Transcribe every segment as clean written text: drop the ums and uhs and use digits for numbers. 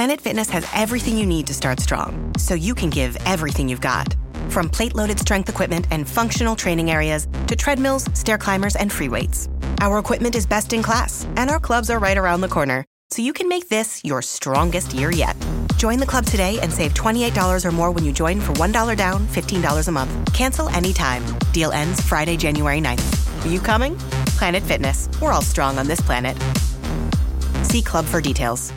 Planet Fitness has everything you need to start strong, so you can give everything you've got. From plate-loaded strength equipment and functional training areas to treadmills, stair climbers, and free weights. Our equipment is best in class, and our clubs are right around the corner, so you can make this your strongest year yet. Join the club today and save $28 or more when you join for $1 down, $15 a month. Cancel anytime. Deal ends Friday, January 9th. Are you coming? Planet Fitness. We're all strong on this planet. See club for details.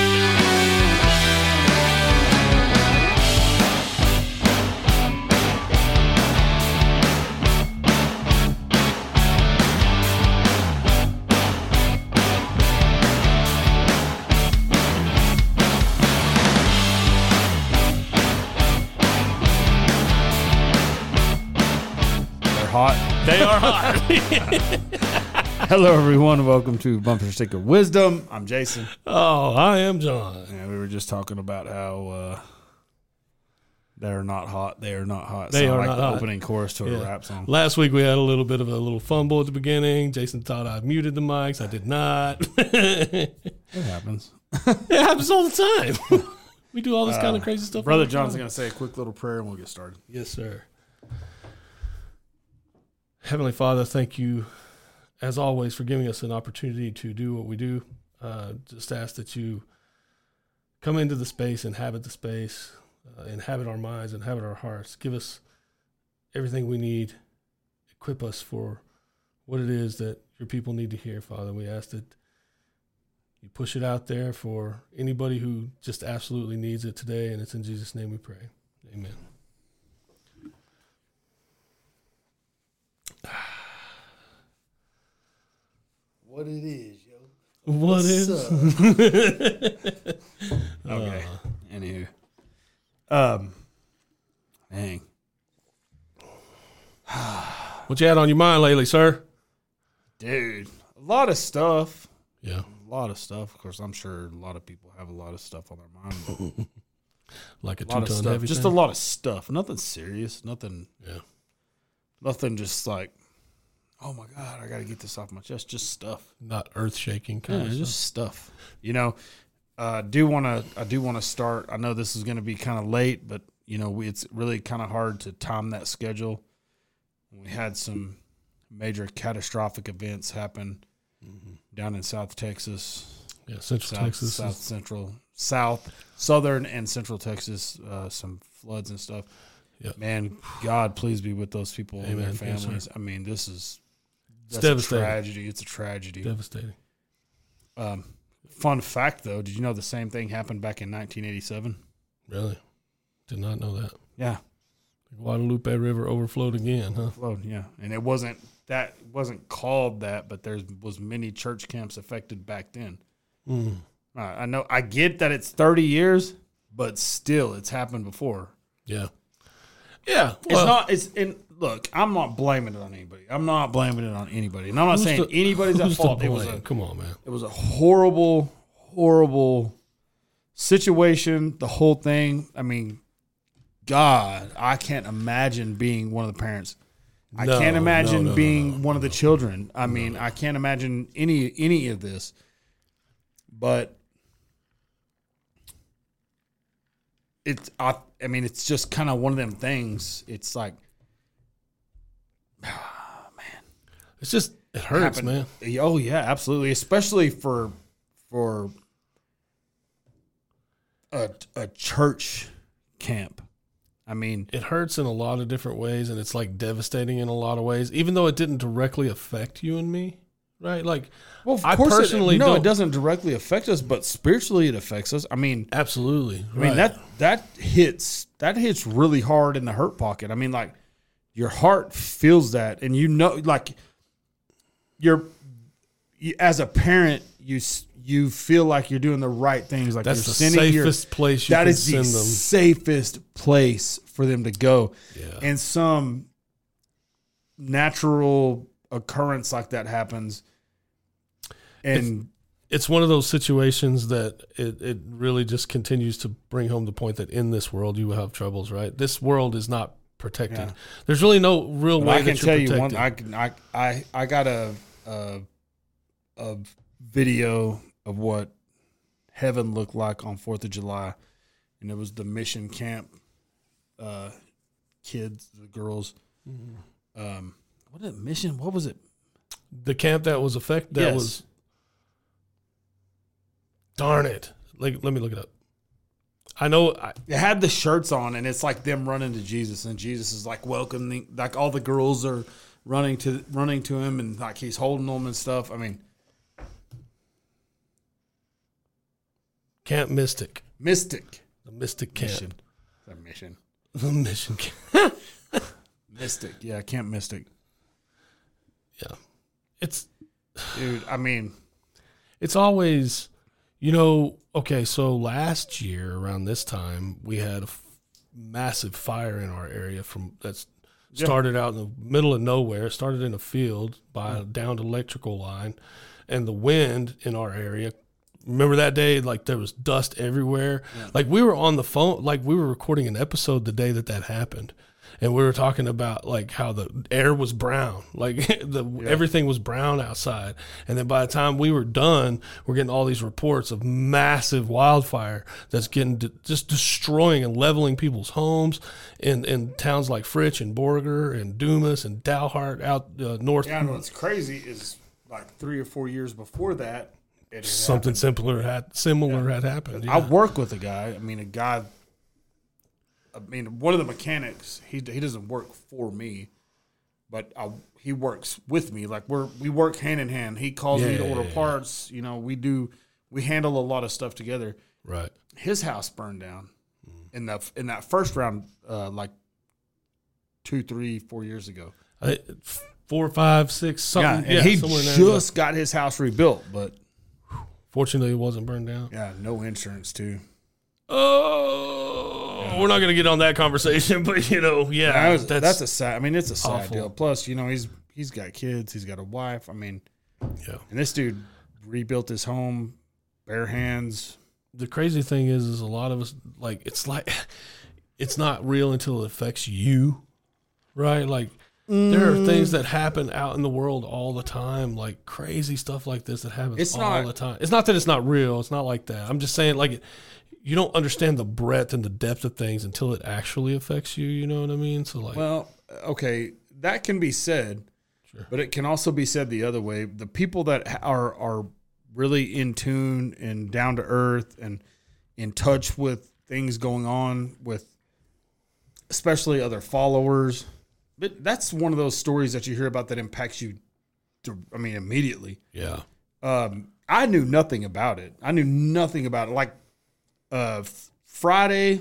Hot. They are hot. Hello, everyone. Welcome to Bumper Sticker Wisdom. I'm Jason. Oh, I am John. And we were just talking about how they're not hot. They are not hot. They are like not the hot. Opening chorus to a rap song. Last week we had a little bit of a little fumble at the beginning. Jason thought I muted the mics. I did not. It happens. It happens all the time. We do all this kind of crazy stuff. Brother John's going to say a quick little prayer and we'll get started. Yes, sir. Heavenly Father, thank you, as always, for giving us an opportunity to do what we do. Just ask that you come into the space, inhabit the space, inhabit our minds, inhabit our hearts. Give us everything we need. Equip us for what it is that your people need to hear, Father. We ask that you push it out there for anybody who just absolutely needs it today, and it's in Jesus' name we pray. Amen. What it is, yo. What is? Okay. Anywho. Dang. What you had on your mind lately, sir? Dude, a lot of stuff. Yeah. A lot of stuff. Of course, I'm sure a lot of people have a lot of stuff on their mind. Like a A lot of 2-ton stuff. heavy Just thing? a lot of stuff. Nothing serious. Nothing. Yeah. Nothing just like, oh my God, I got to get this off my chest. Just stuff. Not earth-shaking kind of Just stuff. stuff. You know, I do want to start. I know this is going to be kind of late, but you know, it's really kind of hard to time that schedule. We had some major catastrophic events happen down in South Texas. Yeah, Central Texas. Southern and Central Texas, some floods and stuff. Yep. Man, God, please be with those people and their Amen. Yes, families. sir. I mean, that's devastating. a tragedy. It's a tragedy. Devastating. Fun fact, though, did you know the same thing happened back in 1987? Really? Did not know that. Yeah. The Guadalupe River overflowed again, huh? Flowed, yeah. And it wasn't called that, but there was many church camps affected back then. I know. I get that it's 30 years, but still, it's happened before. Yeah. Yeah. Look, I'm not blaming it on anybody. And I'm not saying anybody's at fault. Come on, man. It was a horrible, horrible situation, the whole thing. I mean, God, I can't imagine being one of the parents. I can't imagine being one of the children. I mean, I can't imagine any of this. But it's just kind of one of them things. It's like, man. It's just, it hurts, man. Oh, yeah, absolutely. Especially for a church camp. I mean, It hurts in a lot of different ways, and it's like devastating in a lot of ways, even though it didn't directly affect you and me, right? Like, well, of I course personally it doesn't directly affect us, but spiritually it affects us. I mean, absolutely. I mean that hits really hard in the hurt pocket. I mean, like, your heart feels that, and you know, like, as a parent, you feel like you're doing the right things. Like, that's you're the safest place you that can is the send them. safest place for them to go. Yeah. And some natural occurrence like that happens, and it's one of those situations that it really just continues to bring home the point that in this world you will have troubles, right? This world is not protected. Yeah. There's really no real way I can that you're tell protected. you one. I got a video of what heaven looked like on 4th of July. And it was the mission camp kids, the girls. Mm-hmm. What is it, mission? What was it? The camp that was affected. That was. Darn it! Like, let me look it up. I know it had the shirts on, and it's like them running to Jesus, and Jesus is like welcoming, like all the girls are running to him, and like he's holding them and stuff. I mean, Camp Mystic. The Mystic Camp. Mission. The mission camp. Mystic. Yeah, Camp Mystic. Yeah. It's, dude, I mean, it's always, you know, okay, so last year around this time, we had a massive fire in our area that's started out in the middle of nowhere, started in a field by a downed electrical line, and the wind in our area. Remember that day? Like, there was dust everywhere. Yeah. Like, we were on the phone, like, we were recording an episode the day that happened. And we were talking about, like, how the air was brown. Like, everything was brown outside. And then by the time we were done, we're getting all these reports of massive wildfire that's getting just destroying and leveling people's homes in towns like Fritch and Borger and Dumas and Dalhart out north. Yeah, what's crazy is, like, 3 or 4 years before that, something similar had happened. Yeah. I work with a guy. One of the mechanics. He doesn't work for me, but he works with me. Like we work hand in hand. He calls me to order parts. You know, we handle a lot of stuff together. Right. His house burned down in that first round, like 2, 3, 4 years ago. 4, 5, 6, something. Yeah, and he just got his house rebuilt, but. Fortunately, it wasn't burned down. Yeah, no insurance, too. Oh, we're not going to get on that conversation, but, you know, that's a sad. I mean, it's a sad awful deal. Plus, you know, he's got kids, he's got a wife. I mean, yeah. And this dude rebuilt his home, bare hands. The crazy thing is a lot of us, like it's not real until it affects you, right? Like. There are things that happen out in the world all the time, like crazy stuff like this that happens all the time. It's not that it's not real. It's not like that. I'm just saying, like, you don't understand the breadth and the depth of things until it actually affects you. You know what I mean? So, like, well, okay, that can be said, sure. But it can also be said the other way. The people that are really in tune and down to earth and in touch with things going on with, especially other followers. But that's one of those stories that you hear about that impacts you, immediately. Yeah. I knew nothing about it. Like Friday.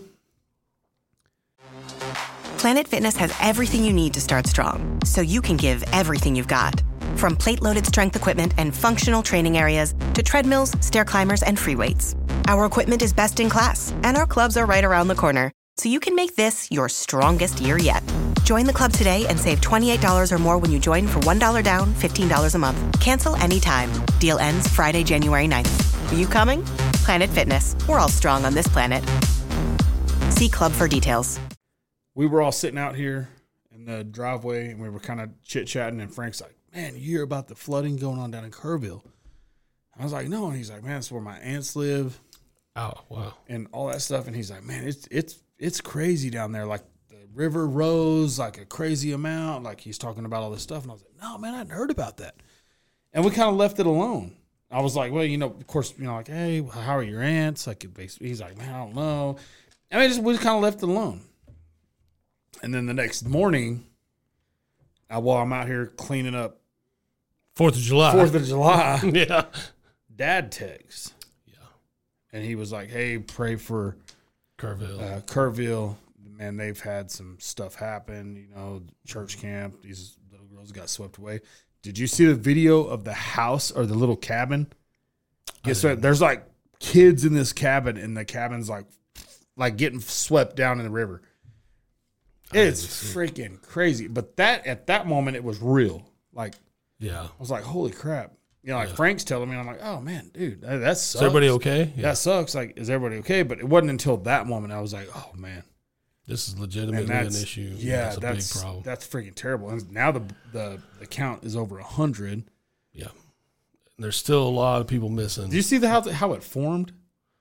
Planet Fitness has everything you need to start strong, so you can give everything you've got. From plate-loaded strength equipment and functional training areas to treadmills, stair climbers, and free weights. Our equipment is best in class, and our clubs are right around the corner, so you can make this your strongest year yet. Join the club today and save $28 or more when you join for $1 down, $15 a month. Cancel anytime. Deal ends Friday, January 9th. Are you coming? Planet Fitness. We're all strong on this planet. See club for details. We were all sitting out here in the driveway, and we were kind of chit-chatting, and Frank's like, man, you hear about the flooding going on down in Kerrville? I was like, no. And he's like, man, that's where my aunts live. Oh, wow. And all that stuff. And he's like, man, it's crazy down there. Like, river rose like a crazy amount. Like, he's talking about all this stuff. And I was like, no, man, I hadn't heard about that. And we kind of left it alone. I was like, well, you know, of course, you know, like, hey, how are your aunts? Like, he's like, man, I don't know. And we just kind of left it alone. And then the next morning, while I'm out here cleaning up 4th of July. Yeah. Dad texts. Yeah. And he was like, hey, pray for Kerrville. Man, they've had some stuff happen, you know, church camp. These little girls got swept away. Did you see the video of the house or the little cabin? Guess what? There's like kids in this cabin, and the cabin's like getting swept down in the river. It's freaking crazy. But at that moment, it was real. Like, yeah, I was like, holy crap. You know, like Frank's telling me, and I'm like, oh man, dude, that sucks. Is everybody okay? Yeah. That sucks. Like, is everybody okay? But it wasn't until that moment I was like, oh man. This is legitimately an issue. Yeah, that's a big problem. That's freaking terrible. And now the count is over 100. Yeah, and there's still a lot of people missing. Do you see how it formed?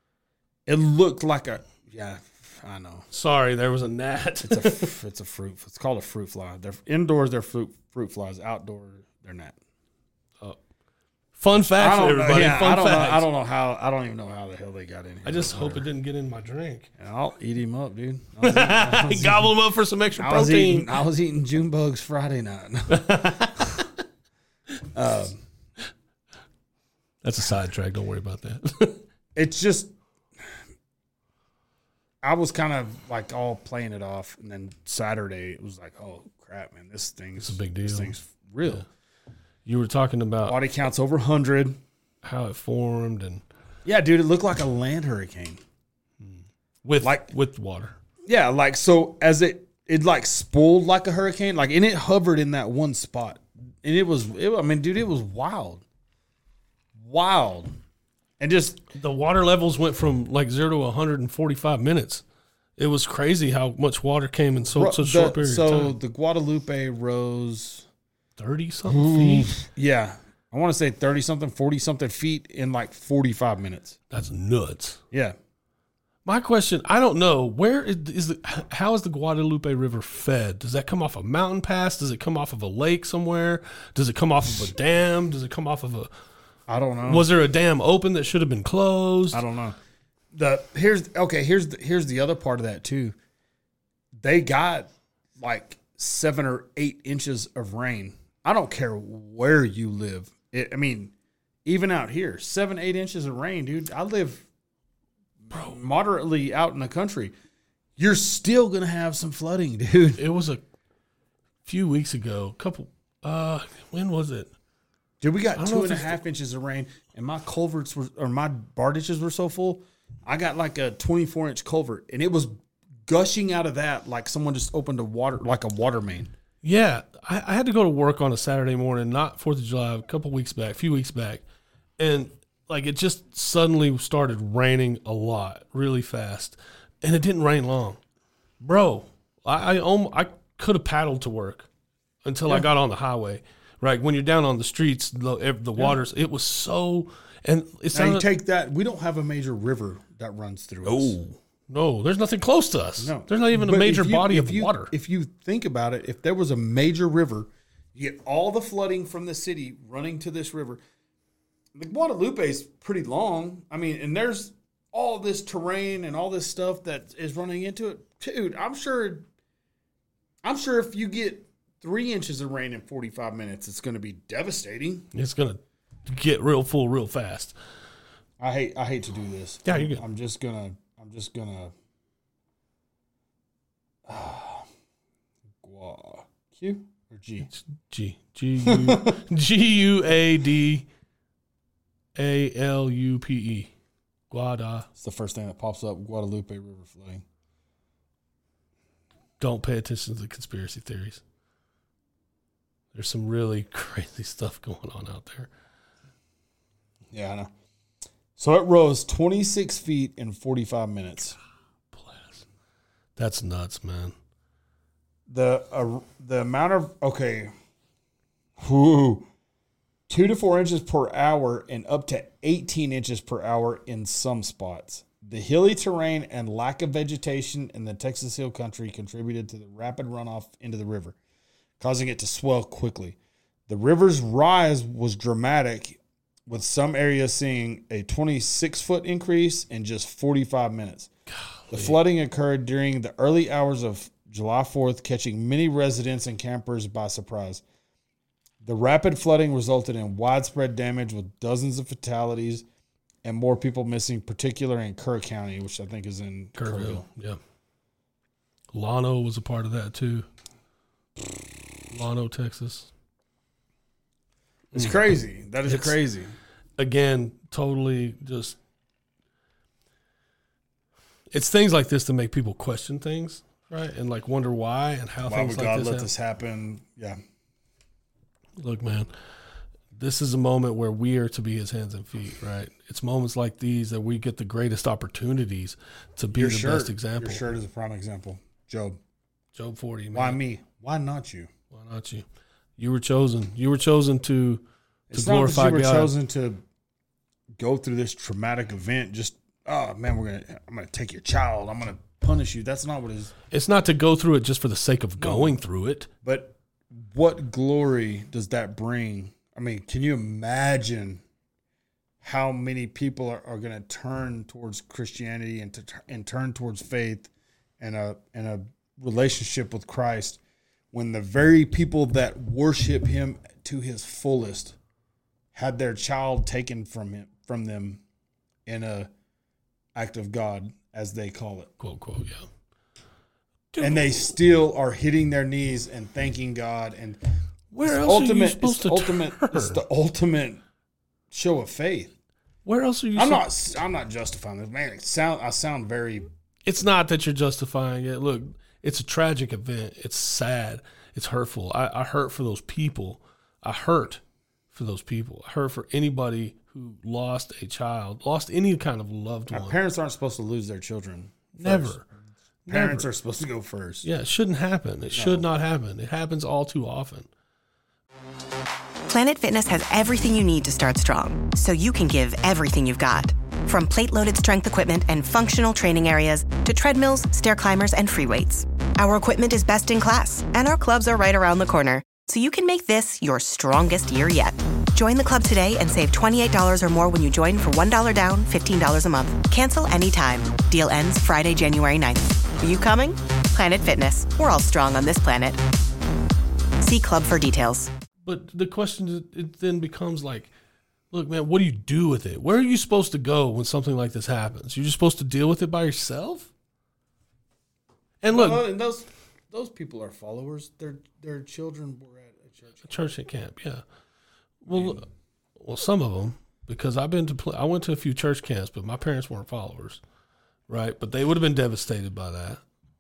It looked like a I know. Sorry, there was a gnat. It's a fruit. It's called a fruit fly. They're indoors. They're fruit flies. Outdoors, they're gnat. Fun fact, everybody. I don't know how. I don't even know how the hell they got in here. I just hope it didn't get in my drink. And I'll eat him up, dude. Gobble him up for some extra protein. I was eating June bugs Friday night. That's a sidetrack. Don't worry about that. It's just, I was kind of like all playing it off, and then Saturday it was like, oh crap, man, it's a big deal. This thing's real. Yeah. You were talking about body count's over 100. How it formed and yeah, dude, it looked like a land hurricane with water. Yeah, like so as it like spooled like a hurricane, like and it hovered in that one spot, and it was wild, and just the water levels went from like 0 to 145 minutes. It was crazy how much water came in such a short period of time. So the Guadalupe rose 30-something feet. Yeah. I want to say 30-something, 40-something feet in like 45 minutes. That's nuts. Yeah. My question, I don't know, how is the Guadalupe River fed? Does that come off a mountain pass? Does it come off of a lake somewhere? Does it come off of a dam? Does it come off of I don't know. Was there a dam open that should have been closed? I don't know. Here's the other part of that too. They got like 7 or 8 inches of rain. I don't care where you live. Even out here, 7, 8 inches of rain, dude. I live moderately out in the country. You're still gonna have some flooding, dude. It was a few weeks ago. When was it? Dude, we got 2.5 inches of rain, and my culverts my bar ditches were so full. I got like a 24-inch culvert, and it was gushing out of that like someone just opened a water main. Yeah, I had to go to work on a Saturday morning, not 4th of July, a few weeks back, and like it just suddenly started raining a lot, really fast, and it didn't rain long, bro. I could have paddled to work until I got on the highway. Right when you're down on the streets, the waters, it was so, and it's now you take that. We don't have a major river that runs through us. No, there's nothing close to us. No. There's not even a major body of water. If you think about it, if there was a major river, you get all the flooding from the city running to this river. The Guadalupe is pretty long. And there's all this terrain and all this stuff that is running into it. Dude, I'm sure if you get 3 inches of rain in 45 minutes, it's going to be devastating. It's going to get real full real fast. I hate to do this. Yeah, you're good. I'm just gonna Q or G? Guadalupe. Guada. It's the first thing that pops up. Guadalupe River flooding. Don't pay attention to the conspiracy theories. There's some really crazy stuff going on out there. Yeah, I know. So it rose 26 feet in 45 minutes. Bless. That's nuts, man. The amount of 2 to 4 inches per hour and up to 18 inches per hour in some spots. The hilly terrain and lack of vegetation in the Texas Hill Country contributed to the rapid runoff into the river, causing it to swell quickly. The river's rise was dramatic, with some areas seeing a 26-foot increase in just 45 minutes. Golly. The flooding occurred during the early hours of July 4th, catching many residents and campers by surprise. The rapid flooding resulted in widespread damage with dozens of fatalities and more people missing, particularly in Kerr County, which I think is in Kerrville. Yeah. Llano was a part of that too. Llano, Texas. It's crazy. That is crazy. Again, totally just. It's things like this that make people question things, right? And like wonder why and how things like this happen. Why would God let this happen? Yeah. Look, man, this is a moment where we are to be his hands and feet, right? It's moments like these that we get the greatest opportunities to be the best example. Your shirt is a prime example. Job 40. Man. Why me? Why not you? Why not you? You were chosen. You were chosen to it's glorify God. Not that you were chosen to go through this traumatic event. Just oh man, I'm gonna take your child. I'm gonna punish you. That's not what it is. It's not to go through it just for the sake of going through it. But what glory does that bring? I mean, can you imagine how many people are going to turn towards Christianity and turn towards faith and a relationship with Christ when the very people that worship him to his fullest had their child taken from them in a act of God, as they call it, quote quote, yeah. Dude. And they still are hitting their knees and thanking God. And where else are you supposed to turn? It's the ultimate show of faith. Where else are you? I'm not justifying this, man. I sound very. It's not that you're justifying it. Look, it's a tragic event. It's sad. It's hurtful. I hurt for those people. I hurt for those people. I hurt for anybody who lost a child, lost any kind of loved one. Parents aren't supposed to lose their children. Never. Parents are supposed to go first. Yeah, it shouldn't happen. It should not happen. It happens all too often. Planet Fitness has everything you need to start strong, so you can give everything you've got. From plate-loaded strength equipment and functional training areas to treadmills, stair climbers, and free weights. Our equipment is best in class, and our clubs are right around the corner, so you can make this your strongest year yet. Join the club today and save $28 or more when you join for $1 down, $15 a month. Cancel anytime. Deal ends Friday, January 9th. Are you coming? Planet Fitness. We're all strong on this planet. See club for details. But the question it then becomes like, look, man, what do you do with it? Where are you supposed to go when something like this happens? You're just supposed to deal with it by yourself? And look, and those people are followers. Their children were at a church. A church camp, yeah. Well, some of them, because I went to a few church camps, but my parents weren't followers, right? But they would have been devastated by that.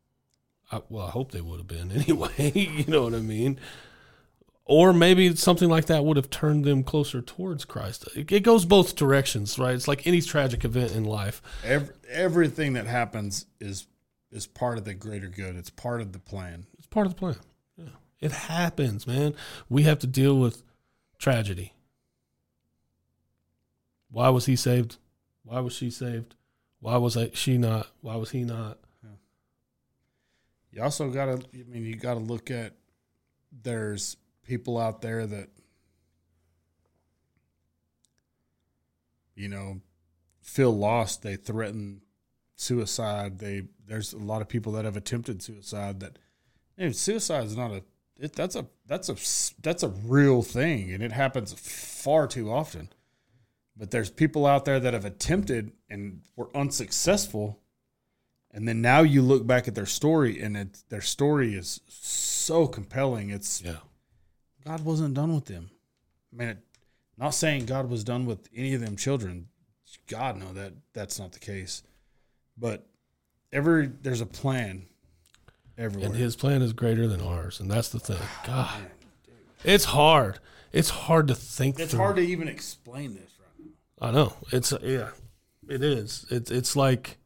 I hope they would have been anyway. You know what I mean? Or maybe something like that would have turned them closer towards Christ. It goes both directions, right? It's like any tragic event in life. Everything that happens is part of the greater good. It's part of the plan. It's part of the plan. Yeah. It happens, man. We have to deal with tragedy. Why was he saved? Why was she saved? Why was she not? Why was he not? Yeah. You also you got to look at, there's people out there that, feel lost. They threaten suicide. There's a lot of people that have attempted suicide. Suicide is not that's a real thing, and it happens far too often. But there's people out there that have attempted and were unsuccessful, and then now you look back at their story, and their story is so compelling. God wasn't done with them. I mean, not saying God was done with any of them children. God, no, that's not the case. But there's a plan everywhere. And his plan is greater than ours, and that's the thing. God, man, it's hard. It's hard to think through. It's hard to even explain this right now. I know. It is. It's like,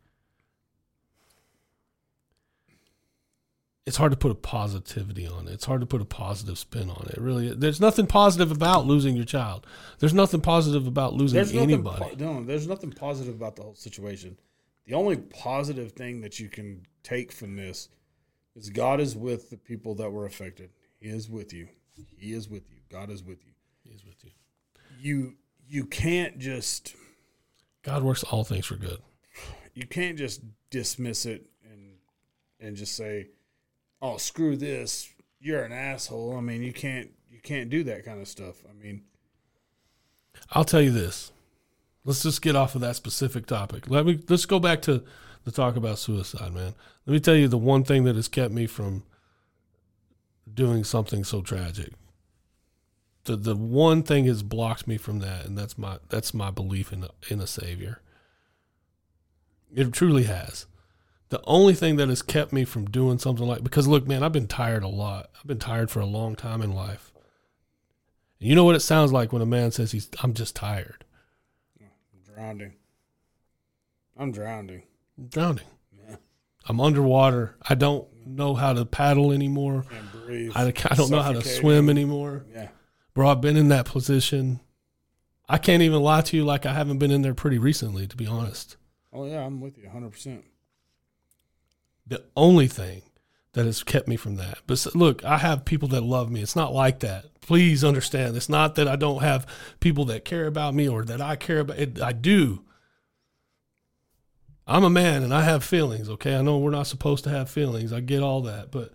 it's hard to put a positivity on it. It's hard to put a positive spin on it. Really, there's nothing positive about losing your child. There's nothing positive about losing anybody. There's nothing positive about the whole situation. The only positive thing that you can take from this is God is with the people that were affected. He is with you. He is with you. God is with you. He is with you. You can't just... God works all things for good. You can't just dismiss it and just say, oh, screw this, you're an asshole. I mean, you can't do that kind of stuff. I mean, I'll tell you this. Let's just get off of that specific topic. Let's go back to the talk about suicide, man. Let me tell you the one thing that has kept me from doing something so tragic. The one thing has blocked me from that, and that's my belief in a Savior. It truly has. The only thing that has kept me from doing something because look, man, I've been tired a lot. I've been tired for a long time in life. And you know what it sounds like when a man says I'm just tired. I'm drowning. Yeah. I'm underwater. I don't know how to paddle anymore. Can't breathe. I don't know how to swim anymore. Yeah. Bro, I've been in that position. I can't even lie to you like I haven't been in there pretty recently, to be honest. Oh, yeah, I'm with you 100%. The only thing that has kept me from that. But look, I have people that love me. It's not like that. Please understand. It's not that I don't have people that care about me or that I care about it. I do. I'm a man and I have feelings, okay? I know we're not supposed to have feelings. I get all that. But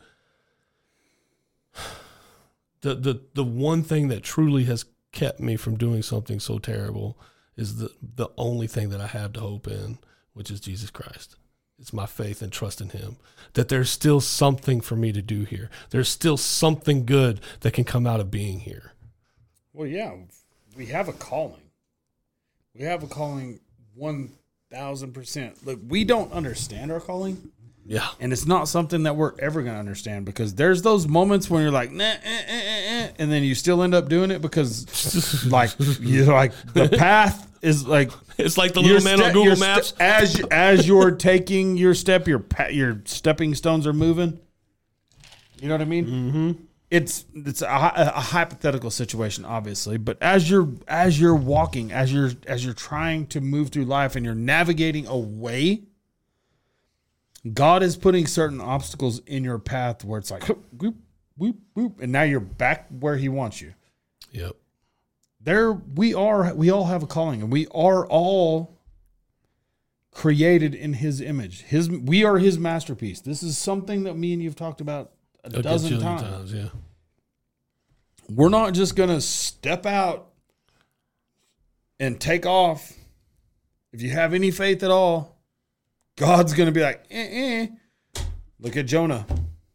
the one thing that truly has kept me from doing something so terrible is the only thing that I have to hope in, which is Jesus Christ. It's my faith and trust in him, that there's still something for me to do here. There's still something good that can come out of being here. Well, yeah, we have a calling. We have a calling 1,000%. Look, we don't understand our calling. Yeah. And it's not something that we're ever going to understand, because there's those moments when you're like, nah, and then you still end up doing it because like you're like the path is like, it's like the little man on Google Maps. As you're taking your step, your stepping stones are moving. You know what I mean? Mm-hmm. It's a hypothetical situation, obviously, but as you're walking, as you're trying to move through life and you're navigating a way, God is putting certain obstacles in your path where it's like, whoop, whoop, whoop, and now you're back where he wants you. Yep. We all have a calling, and we are all created in his image. We are his masterpiece. This is something that me and you've talked about a dozen times. Yeah. We're not just going to step out and take off. If you have any faith at all, God's going to be like, Look at Jonah.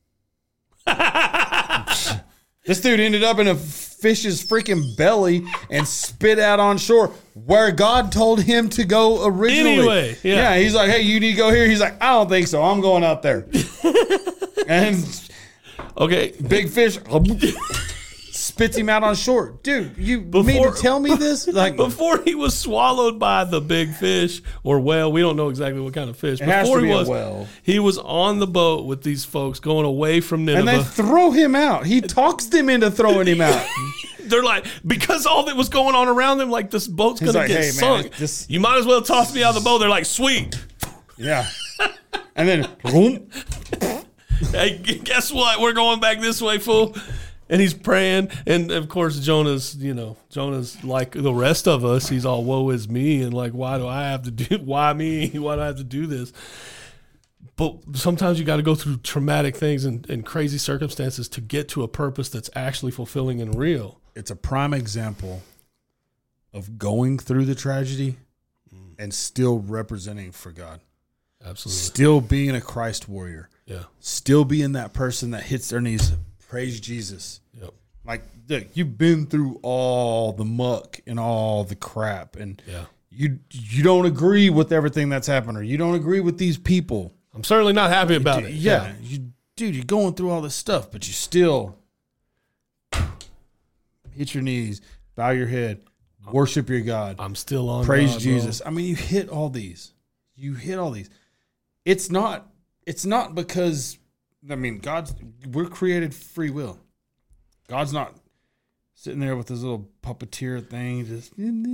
This dude ended up in a fish's freaking belly and spit out on shore where God told him to go originally. Anyway, yeah. He's like, hey, you need to go here. He's like, I don't think so. I'm going out there. And okay, big fish spits him out on shore. Dude, you mean to tell me this? Like, before he was swallowed by the big fish or whale, we don't know exactly what kind of fish. Before he was on the boat with these folks going away from Nineveh. And they throw him out. He talks them into throwing him out. They're like, because all that was going on around them, like, this boat's going to get sunk. Man, you might as well toss me out of the boat. They're like, sweet. Yeah. And then, boom. Hey, guess what? We're going back this way, fool. And he's praying, and of course Jonah's like the rest of us. He's all, woe is me, and like, why me? Why do I have to do this? But sometimes you got to go through traumatic things and crazy circumstances to get to a purpose that's actually fulfilling and real. It's a prime example of going through the tragedy and still representing for God. Absolutely. Still being a Christ warrior. Yeah. Still being that person that hits their knees. Praise Jesus. Yep. Like, look, you've been through all the muck and all the crap, and you don't agree with everything that's happened, or you don't agree with these people. I'm certainly not happy about it. Yeah. You're going through all this stuff, but you still hit your knees, bow your head, worship your God. I'm still on Praise God, Jesus. bro. I mean, you hit all these. It's not because, I mean, we're created free will. God's not sitting there with his little puppeteer thing. Just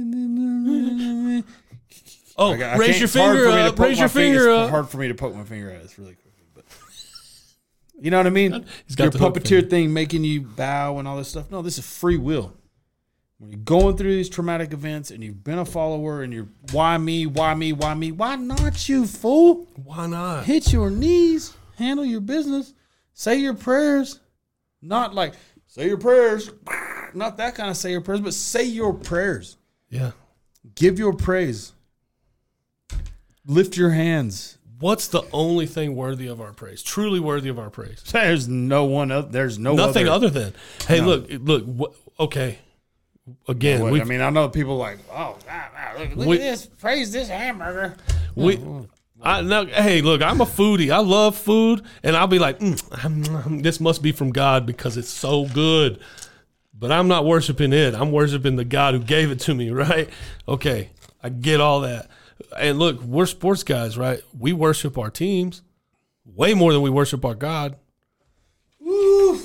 raise your finger up. Raise your finger up. It's hard for me to poke my finger at it really quickly, but you know what I mean? He's got your the hook puppeteer finger. thing making you bow and all this stuff. No, this is free will. When you're going through these traumatic events and you've been a follower and you're, why me? Why not you, fool? Why not? Hit your knees, handle your business, say your prayers. Not like, say your prayers. Not that kind of say your prayers, but say your prayers. Yeah. Give your praise. Lift your hands. What's the only thing worthy of our praise? Truly worthy of our praise? There's no one else. There's nothing other than, hey, no. look, okay. Again, I know people like, oh, look at this, praise this hamburger. Hey, look, I'm a foodie. I love food, and I'll be like, this must be from God because it's so good. But I'm not worshiping it. I'm worshiping the God who gave it to me, right? Okay, I get all that. And look, we're sports guys, right? We worship our teams way more than we worship our God. Woo.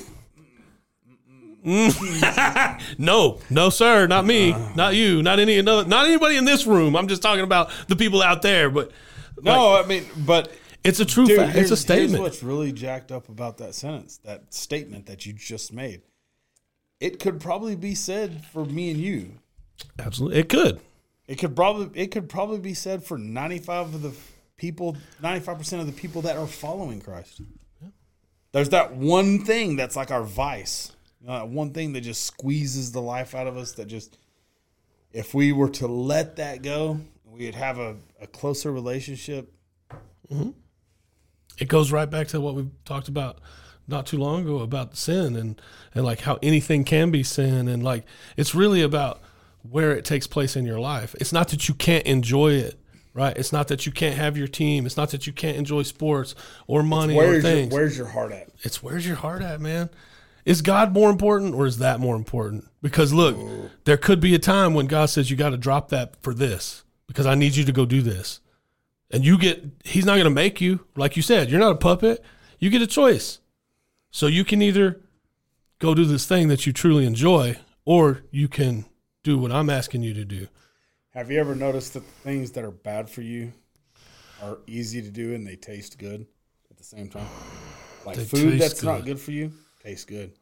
No, sir, not me, not you, not anybody in this room. I'm just talking about the people out there. But No, I mean, but it's a true fact. It's a statement. Here's what's really jacked up about that sentence, that statement that you just made. It could probably be said for me and you. Absolutely, it could. It could probably be said for 95% of the people that are following Christ. Yeah. There's that one thing that's like our vice. One thing that just squeezes the life out of us, that just, if we were to let that go, we'd have a closer relationship. Mm-hmm. It goes right back to what we talked about not too long ago about sin and like how anything can be sin. And like, it's really about where it takes place in your life. It's not that you can't enjoy it, right? It's not that you can't have your team. It's not that you can't enjoy sports or money or things. Where's your heart at? It's where's your heart at, man? Is God more important or is that more important? Because look, there could be a time when God says you got to drop that for this because I need you to go do this. And he's not going to make you. Like you said, you're not a puppet. You get a choice. So you can either go do this thing that you truly enjoy, or you can do what I'm asking you to do. Have you ever noticed that things that are bad for you are easy to do and they taste good at the same time? Like food that's not good for you tastes good.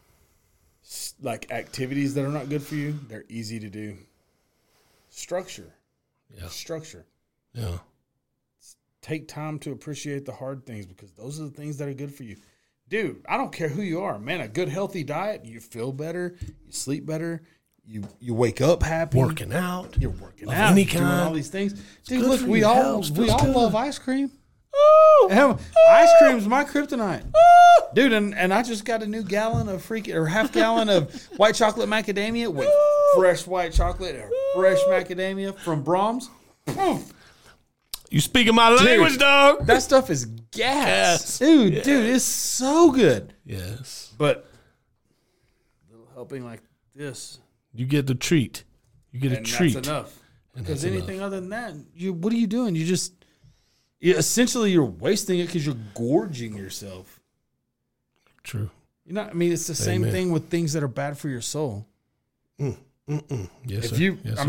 Like activities that are not good for you, they're easy to do. Structure. Yeah. Structure. Yeah. Take time to appreciate the hard things because those are the things that are good for you. Dude, I don't care who you are. Man, a good, healthy diet, you feel better, you sleep better, you wake up happy. Working out. You're working out. Any kind. Doing all these things. Dude, look, we all love ice cream. Oh, ice cream's my kryptonite. Dude, and I just got a new gallon of half gallon of white chocolate macadamia with fresh white chocolate or fresh macadamia from Brahms. You speaking my language, dog. That stuff is gas. Dude, it's so good. Yes. But a little helping like this. You get the treat. You get a treat. That's enough. Because anything other than that, what are you doing? Essentially you're wasting it because you're gorging yourself. True. It's the same thing with things that are bad for your soul. Yes, if sir. you, yes,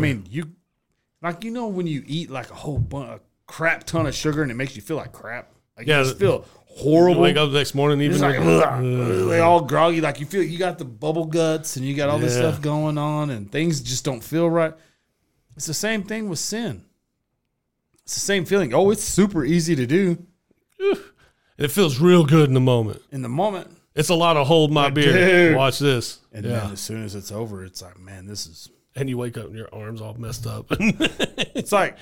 when you eat like a crap ton of sugar and it makes you feel like crap. Like you just feel horrible. You wake up the next morning, even like all groggy. Like you feel you got the bubble guts and you got all this stuff going on and things just don't feel right. It's the same thing with sin. It's the same feeling. Oh, it's super easy to do. It feels real good in the moment. It's a lot of hold my beer. Dude. Watch this. And then as soon as it's over, it's like, man, this is. And you wake up and your arm's all messed up. It's like,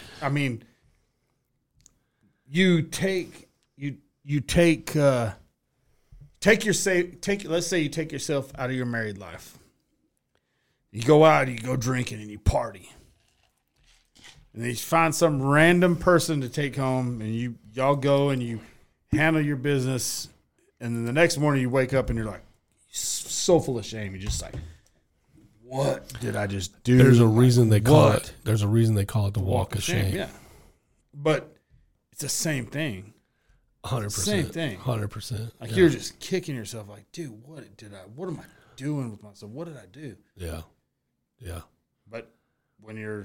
let's say you take yourself out of your married life. You go out, you go drinking and you party. And then you find some random person to take home and y'all go and you handle your business. And then the next morning you wake up and you're like so full of shame. You're just like, what did I just do? There's a reason they call it. There's a reason they call it the walk of shame. Yeah. But it's the same thing. 100%. Same thing. 100%. Like you're just kicking yourself like, dude, what am I doing with myself? What did I do? Yeah. Yeah. But when you're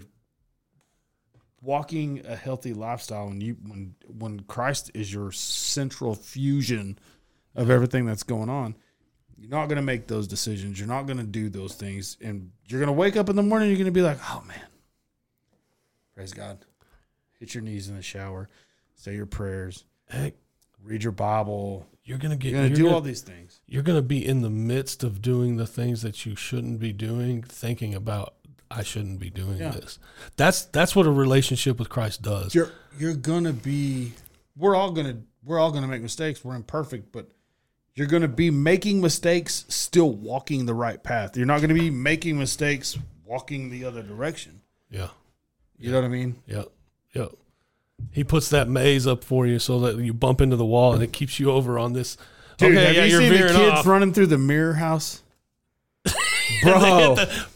walking a healthy lifestyle and when Christ is your central fusion of everything that's going on, you're not going to make those decisions. You're not going to do those things. And you're going to wake up in the morning, you're going to be like, oh, man, praise God. Hit your knees in the shower. Say your prayers. Heck, read your Bible. You're going to do all these things. You're going to be in the midst of doing the things that you shouldn't be doing, thinking about, I shouldn't be doing this. That's what a relationship with Christ does. You're going to be, we're all going to make mistakes. We're imperfect, but you're going to be making mistakes, still walking the right path. You're not going to be making mistakes, walking the other direction. Yeah. You know what I mean? Yep. Yep. He puts that maze up for you so that you bump into the wall and it keeps you over on this. Dude, have you seen the kids running through the mirror house? Bro.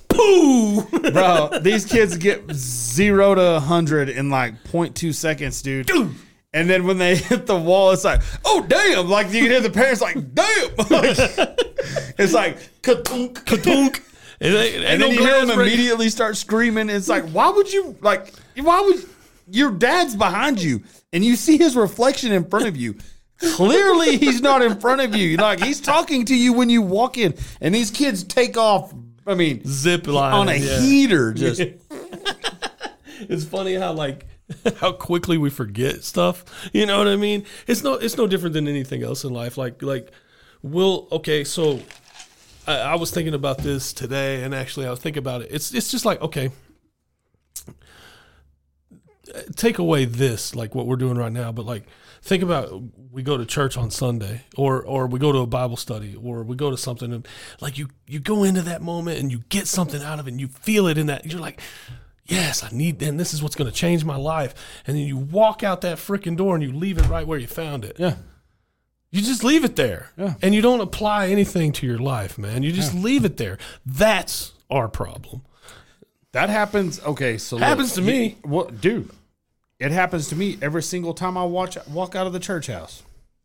Bro, these kids get 0 to 100 in like 0.2 seconds, dude. And then when they hit the wall, it's like, oh, damn. Like, you can hear the parents like, damn. It's like, ka-tunk, ka-tunk. And then you hear them immediately start screaming. It's like, why would your dad's behind you and you see his reflection in front of you. Clearly he's not in front of you. Like, he's talking to you when you walk in, and these kids take off, I mean, zip line on a heater. Just It's funny how quickly we forget stuff. You know what I mean? It's no different than anything else in life. So I was thinking about this today, and actually I was thinking about it. It's just like, okay, take away this, like what we're doing right now, but like, think about, we go to church on Sunday, or we go to a Bible study, or we go to something, and like you go into that moment and you get something out of it and you feel it in that. You're like, yes, and this is what's going to change my life. And then you walk out that freaking door and you leave it right where you found it. Yeah. You just leave it there. Yeah. And you don't apply anything to your life, man. You just leave it there. That's our problem. That happens. Okay. So happens to me. What, dude? It happens to me every single time I walk out of the church house.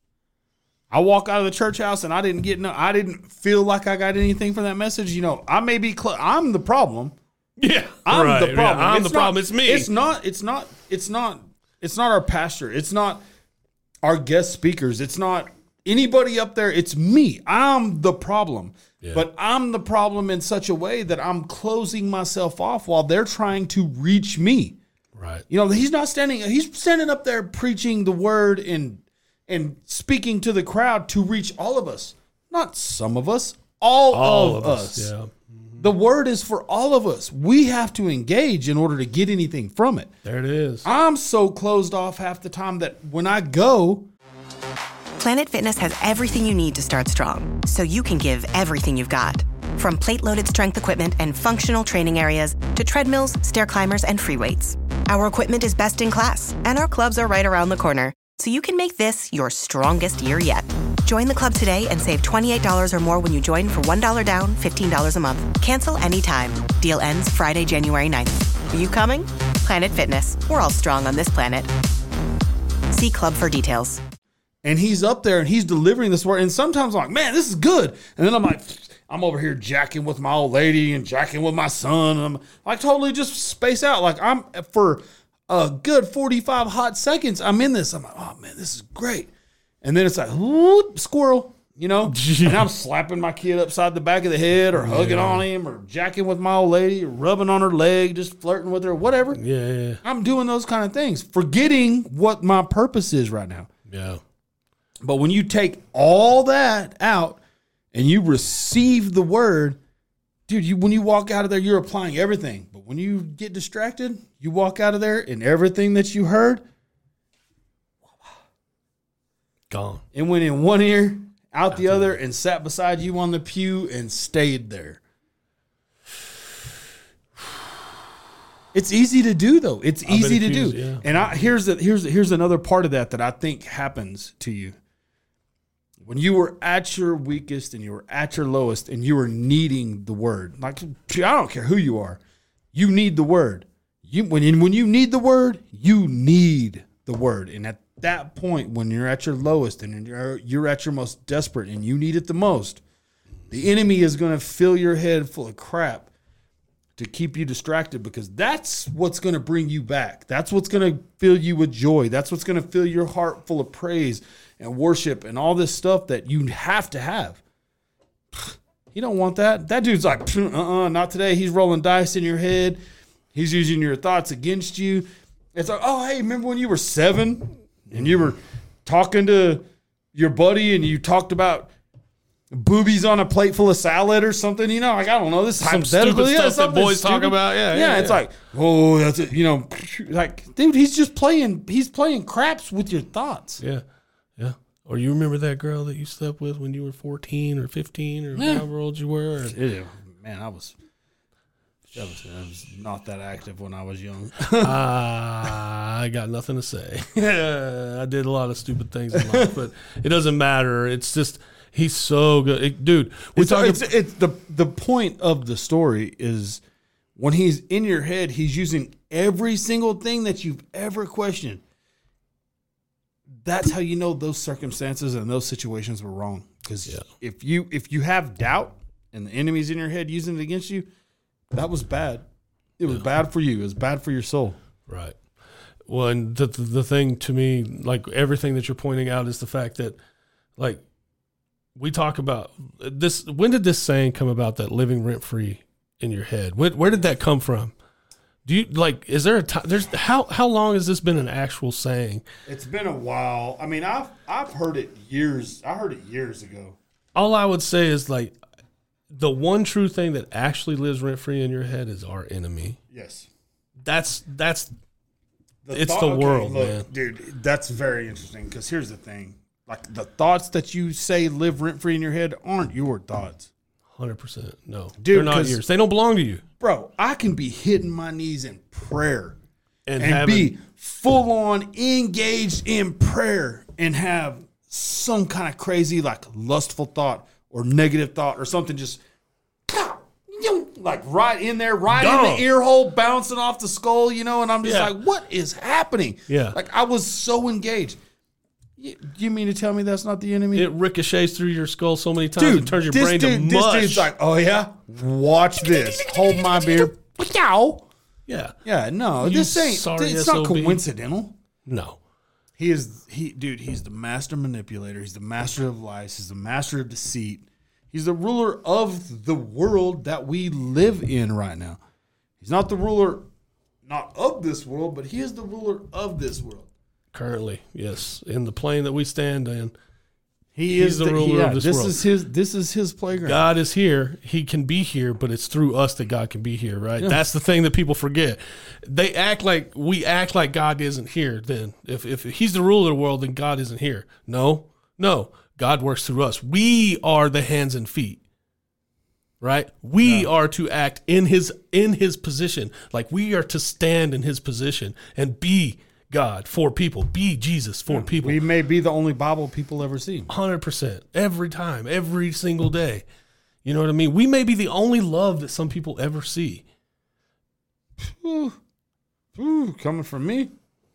I walk out of the church house and I didn't feel like I got anything from that message. You know, I may be, I'm the problem. Yeah. I'm the problem. Yeah, I'm the problem. It's me. It's not our pastor. It's not our guest speakers. It's not anybody up there. It's me. I'm the problem. Yeah. But I'm the problem in such a way that I'm closing myself off while they're trying to reach me. Right. You know, he's standing up there preaching the word and speaking to the crowd to reach all of us. Not some of us, all of us. Yeah. The word is for all of us. We have to engage in order to get anything from it. There it is. I'm so closed off half the time that when I go... Planet Fitness has everything you need to start strong, so you can give everything you've got. From plate-loaded strength equipment and functional training areas to treadmills, stair climbers, and free weights. Our equipment is best in class, and our clubs are right around the corner, so you can make this your strongest year yet. Join the club today and save $28 or more when you join for $1 down, $15 a month. Cancel anytime. Deal ends Friday, January 9th. Are you coming? Planet Fitness. We're all strong on this planet. See club for details. And he's up there and he's delivering this word. And sometimes I'm like, man, this is good. And then I'm like, I'm over here jacking with my old lady and jacking with my son. And I'm like totally just space out. Like I'm for a good 45 hot seconds, I'm in this. I'm like, oh man, this is great. And then it's like, whoop, squirrel, you know? And I'm slapping my kid upside the back of the head or hugging on him or jacking with my old lady or rubbing on her leg, just flirting with her, whatever. Yeah. I'm doing those kind of things, forgetting what my purpose is right now. Yeah. But when you take all that out and you receive the word, dude, when you walk out of there, you're applying everything. But when you get distracted, you walk out of there and everything that you heard, gone. It went in one ear, out the other, and sat beside you on the pew and stayed there. It's easy to do, though. It's easy to do. Yeah. And here's another part of that I think happens to you. When you were at your weakest and you were at your lowest and you were needing the word, like I don't care who you are, you need the word. When you need the word, you need the word. And at that point, when you're at your lowest and you're at your most desperate and you need it the most, the enemy is going to fill your head full of crap to keep you distracted, because that's what's going to bring you back. That's what's going to fill you with joy. That's what's going to fill your heart full of praise and worship and all this stuff that you have to have. You don't want that. That dude's like, not today. He's rolling dice in your head. He's using your thoughts against you. It's like, oh, hey, remember when you were 7 and you were talking to your buddy and you talked about boobies on a plate full of salad or something, you know, like, I don't know, this is some stupid stuff that boys talk about. Yeah. It's like, oh, that's it. You know, like, dude, he's playing craps with your thoughts. Yeah. Or you remember that girl that you slept with when you were 14 or 15 or however old you were? Yeah, man, I was not that active when I was young. I got nothing to say. I did a lot of stupid things in life, but it doesn't matter. It's just, he's so good. Dude, it's the point of the story is when he's in your head, he's using every single thing that you've ever questioned. That's how you know those circumstances and those situations were wrong. Because if you have doubt and the enemy's in your head using it against you, that was bad. It was bad for you. It was bad for your soul. Right. Well, and the thing to me, like everything that you're pointing out, is the fact that, like, we talk about this. When did this saying come about, that living rent free in your head? Where did that come from? Do you like? Is there a time? How long has this been an actual saying? It's been a while. I mean, I've heard it years. I heard it years ago. All I would say is, like, the one true thing that actually lives rent free in your head is our enemy. Yes, that's it's the world, look, man. Dude, that's very interesting, because here's the thing. Like, the thoughts that you say live rent free in your head aren't your thoughts. 100%. No. Dude, they're not yours. They don't belong to you. Bro, I can be hitting my knees in prayer and be full on engaged in prayer and have some kind of crazy, like, lustful thought or negative thought or something just like right in there, right in the ear hole, bouncing off the skull, and I'm just like, what is happening? Yeah. Like, I was so engaged. You mean to tell me that's not the enemy? It ricochets through your skull so many times, it turns your brain to mush. This dude's like, oh yeah? Watch this. Hold my beer. Yeah. Yeah, no, this ain't, it's not coincidental. No. He's the master manipulator. He's the master of lies. He's the master of deceit. He's the ruler of the world that we live in right now. He's not the ruler, not of this world, but he is the ruler of this world. Currently, yes. In the plane that we stand in, he's the ruler of this world. This is his playground. God is here. He can be here, but it's through us that God can be here, right? Yeah. That's the thing that people forget. We act like God isn't here. Then if he's the ruler of the world, then God isn't here. No. God works through us. We are the hands and feet, right? We are to act in his position. Like, we are to stand in his position and be God for people, be Jesus for people. We may be the only Bible people ever see. 100%. Every time, every single day. You know what I mean? We may be the only love that some people ever see. Coming from me?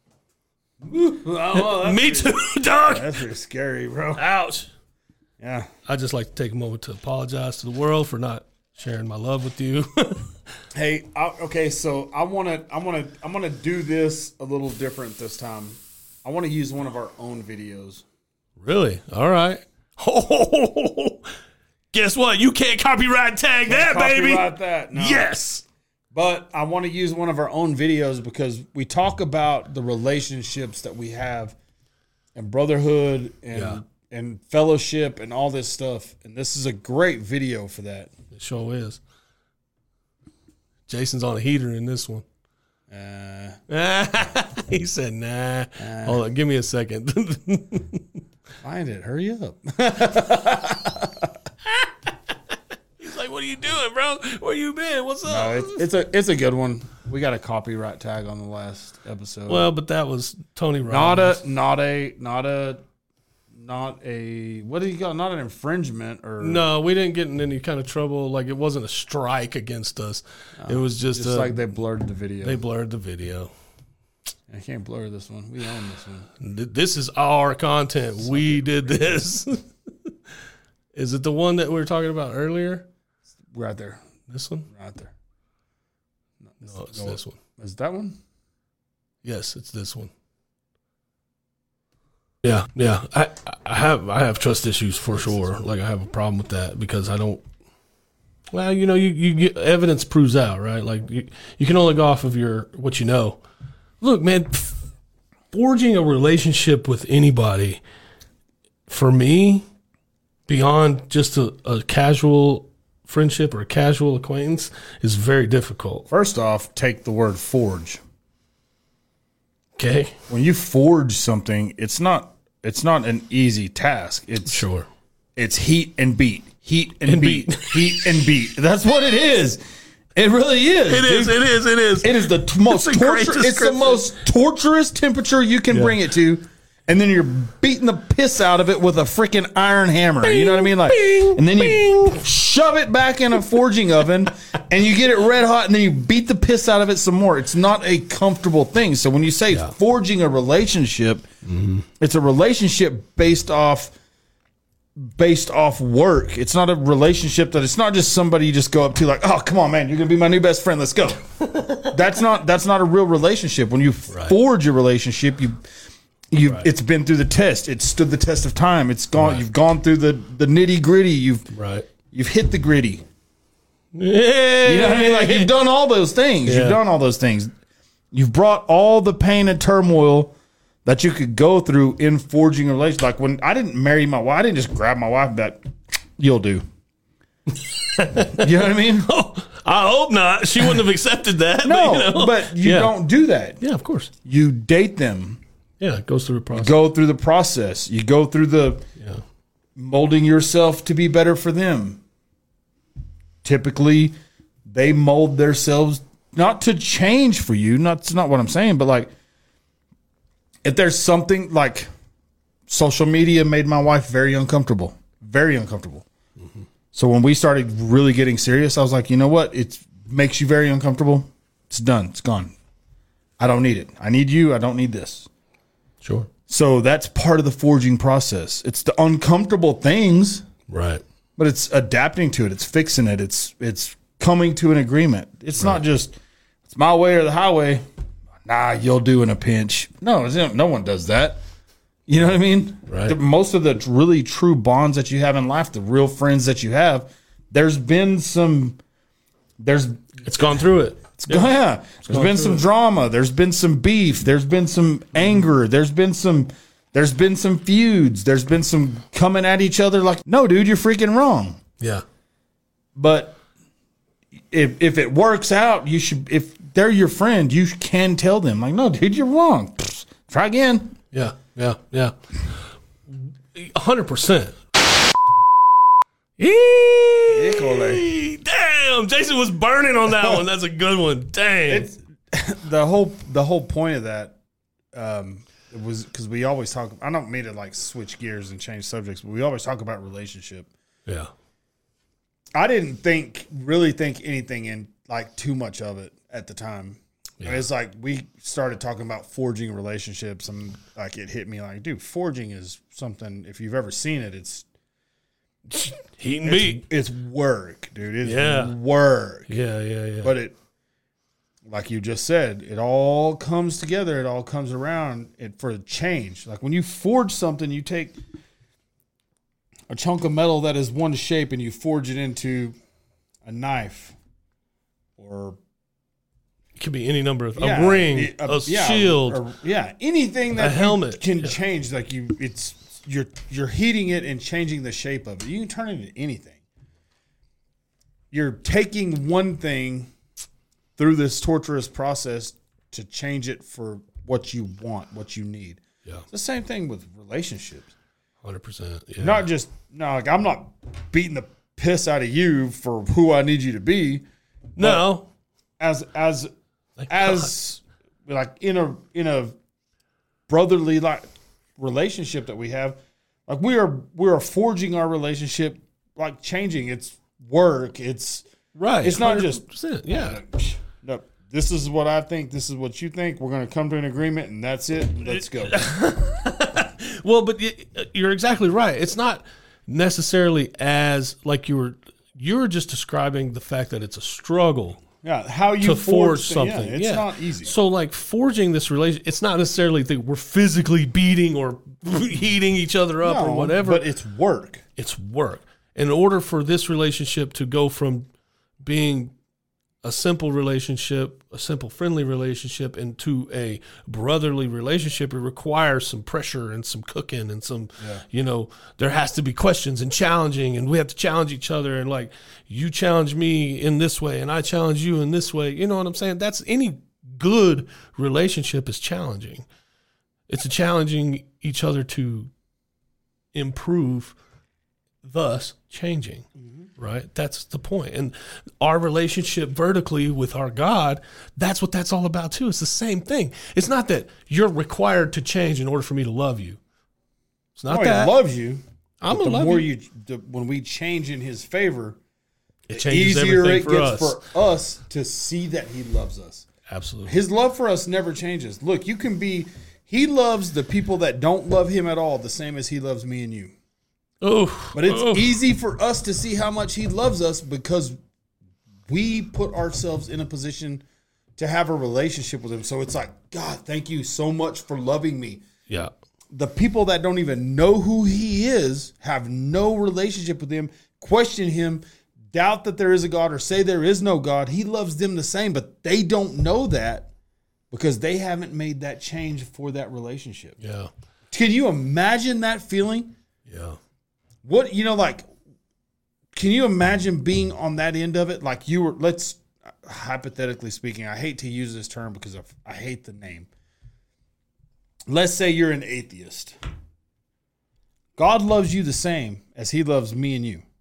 Me too, dog. That's pretty scary, bro. Ouch. Yeah. I'd just like to take a moment to apologize to the world for not sharing my love with you. Hey, okay, so I'm gonna do this a little different this time. I want to use one of our own videos. Really? All right. Oh, guess what? You can't copyright tag that, baby. Copyright that. No. Yes. But I want to use one of our own videos because we talk about the relationships that we have and brotherhood and fellowship and all this stuff. And this is a great video for that. It sure is. Jason's on a heater in this one. He said, nah. Hold on, give me a second. Find it. Hurry up. He's like, what are you doing, bro? Where you been? What's up? No, it's a good one. We got a copyright tag on the last episode. Well, but that was Tony Robbins. Not a what do you got? Not an infringement or no, we didn't get in any kind of trouble. Like, it wasn't a strike against us. It was just like they blurred the video. They blurred the video. I can't blur this one. We own this one. This is our content. We did this. Is it the one that we were talking about earlier? Right there. This one? Right there. No, it's this one. Is that one? Yes, it's this one. Yeah. I have trust issues for sure. Like, I have a problem with that because I don't. Well, you get evidence proves out, right? Like, you can only go off of what you know. Look, man, forging a relationship with anybody, for me, beyond just a casual friendship or a casual acquaintance, is very difficult. First off, take the word forge. Okay. When you forge something, it's not an easy task. It's heat and beat. Heat and beat. Heat and beat. That's what it is. It really is. It is. It is the most torturous. It's the most torturous temperature you can bring it to, and then you're beating the piss out of it with a freaking iron hammer. You know what I mean? Like, and then you shove it back in a forging oven, and you get it red hot, and then you beat the piss out of it some more. It's not a comfortable thing. So when you say forging a relationship, it's a relationship based off based off work. It's not a relationship that it's not just somebody you just go up to like, oh, come on, man, you're gonna be my new best friend. Let's go. That's not a real relationship. When you forge a relationship, it's been through the test. It's stood the test of time. It's gone. You've gone through the nitty gritty. You've hit the gritty. Yeah. You know what I mean? Like, you've done all those things. Yeah. You've done all those things. You've brought all the pain and turmoil that you could go through in forging a relationship. Like, when I didn't marry my wife, I didn't just grab my wife and be like, you'll do. You know what I mean? Oh, I hope not. She wouldn't have accepted that. No, but you don't do that. Yeah, of course. You date them. Yeah, it goes through the process. You go through the process. You go through the molding yourself to be better for them. Typically, they mold themselves not to change for you. That's not what I'm saying, but like, if there's something like social media made my wife very uncomfortable. Very uncomfortable. Mm-hmm. So when we started really getting serious, I was like, you know what? It makes you very uncomfortable. It's done. It's gone. I don't need it. I need you. I don't need this. Sure. So that's part of the forging process. It's the uncomfortable things. Right. But it's adapting to it. It's fixing it. It's coming to an agreement. It's not just, it's my way or the highway. Nah, you'll do in a pinch. No, no one does that. You know what I mean? Right. Most of the really true bonds that you have in life, the real friends that you have, it's gone through it. There's been some drama. There's been some beef. There's been some anger. There's been some feuds. There's been some coming at each other like, no, dude, you're freaking wrong. Yeah. But if it works out, you should, if they're your friend, you can tell them like, no, dude, you're wrong. Try again. Yeah. 100%. Damn, Jason was burning on that one. That's a good one. Dang. The whole point of that it was because we always talk. I don't mean to like switch gears and change subjects, but we always talk about relationship. Yeah. I didn't really think anything in like too much of it at the time. Yeah. It's like we started talking about forging relationships, and like it hit me like, dude, forging is something. If you've ever seen it, it's heat and beat. It's work, dude. It's work. Yeah. But it, like you just said, it all comes together. It all comes around for change. Like when you forge something, you take a chunk of metal that is one shape and you forge it into a knife or it could be any number of a ring, a shield, anything that a helmet can change. Like you're heating it and changing the shape of it. You can turn it into anything. You're taking one thing through this torturous process to change it for what you want, what you need. Yeah, it's the same thing with relationships. 100%. Yeah. Like I'm not beating the piss out of you for who I need you to be. No, as like in a brotherly like relationship that we have, like we are forging our relationship, like changing. It's work. It's right. It's not just no. This is what I think. This is what you think. We're going to come to an agreement, and that's it. Let's go. Well, but you're exactly right. It's not necessarily as like you're just describing the fact that it's a struggle. Yeah, how you to forge something. Yeah, it's not easy. So, like forging this relation, it's not necessarily that we're physically beating or heating each other up or whatever. But it's work. It's work. In order for this relationship to go from being a simple relationship, a simple friendly relationship, into a brotherly relationship, it requires some pressure and some cooking and some, there has to be questions and challenging, and we have to challenge each other. And like, you challenge me in this way and I challenge you in this way. You know what I'm saying? That's any good relationship is challenging. It's challenging each other to improve, thus changing. Right? That's the point. And our relationship vertically with our God, that's what that's all about too. It's the same thing. It's not that you're required to change in order for me to love you. It's not that. He loves you. I'm going to love you. When we change in his favor, it changes easier everything it for gets us. for us to see that he loves us. Absolutely. His love for us never changes. Look, he loves the people that don't love him at all the same as he loves me and you. But it's easy for us to see how much he loves us because we put ourselves in a position to have a relationship with him. So it's like, God, thank you so much for loving me. Yeah. The people that don't even know who he is, have no relationship with him, question him, doubt that there is a God or say there is no God. He loves them the same, but they don't know that because they haven't made that change for that relationship. Yeah. Can you imagine that feeling? Yeah. What, can you imagine being on that end of it? Like you were, let's hypothetically speaking, I hate to use this term because I hate the name. Let's say you're an atheist. God loves you the same as he loves me and you.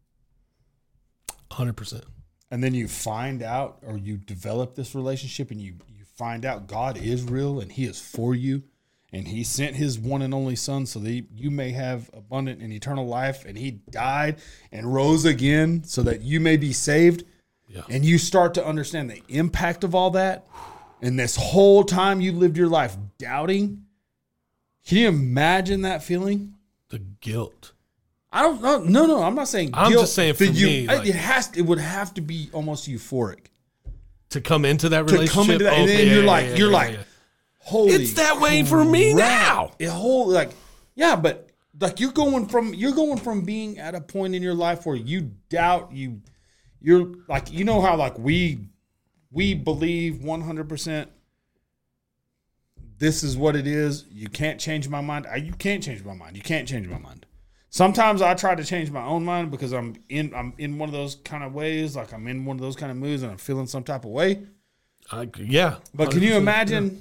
100%. And then you find out, or you develop this relationship and you find out God is real and he is for you. And he sent his one and only son so that you may have abundant and eternal life. And he died and rose again so that you may be saved. Yeah. And you start to understand the impact of all that. And this whole time you lived your life doubting. Can you imagine that feeling? The guilt. I don't know. No, I'm not saying I'm guilt. just saying for me. Like, it would have to be almost euphoric. To come into that relationship. To come into that. And then you're like, holy, it's that way for me now. But like you're going from being at a point in your life where you doubt you're like, how like we believe 100% this is what it is. You can't change my mind. You can't change my mind. You can't change my mind. Sometimes I try to change my own mind because I'm in one of those kind of ways, like I'm in one of those kind of moods and I'm feeling some type of way. Yeah. But can you imagine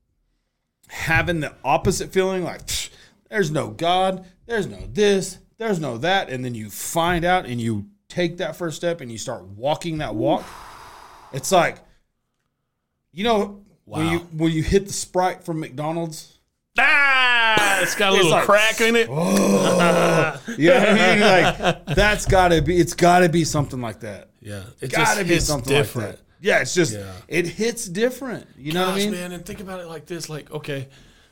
having the opposite feeling, like there's no God, there's no this, there's no that, and then you find out and you take that first step and you start walking that walk? It's like, wow. when you hit the Sprite from McDonald's. It's got a little crack in it. Oh, Like it's got to be something like that. Yeah, It's got to be something different. like that. Yeah, it's just it hits different. You know what I mean, man? And think about it like this: like, okay,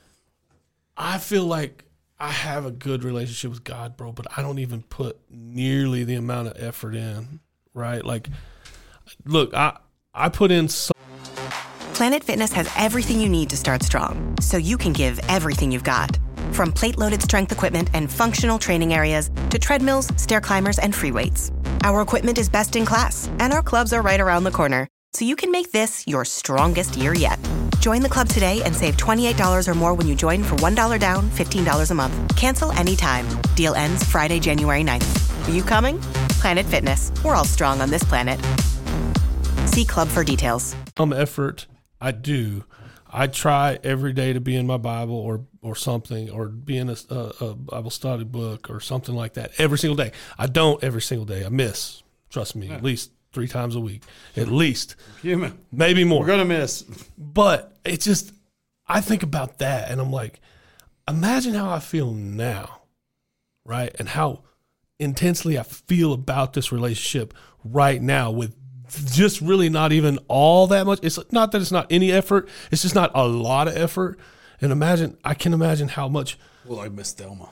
I feel like I have a good relationship with God, bro, but I don't even put nearly the amount of effort in. Right? Like, look, I put in so. Planet Fitness has everything you need to start strong, so you can give everything you've got. From plate-loaded strength equipment and functional training areas to treadmills, stair climbers, and free weights. Our equipment is best in class, and our clubs are right around the corner, so you can make this your strongest year yet. Join the club today and save $28 or more when you join for $1 down, $15 a month. Cancel anytime. Deal ends Friday, January 9th. Are you coming? Planet Fitness. We're all strong on this planet. See club for details. Some effort I do. I try every day to be in my Bible or something, or be in a Bible study book or something like that every single day. I don't every single day. I miss. Trust me, at least 3 times a week. At least. Human. Maybe more. We're going to miss. But it's just, I think about that and I'm like, imagine how I feel now, right? And how intensely I feel about this relationship right now with just really not even all that much. It's not that it's not any effort. It's just not a lot of effort. And I can imagine how much. Well, I miss Thelma.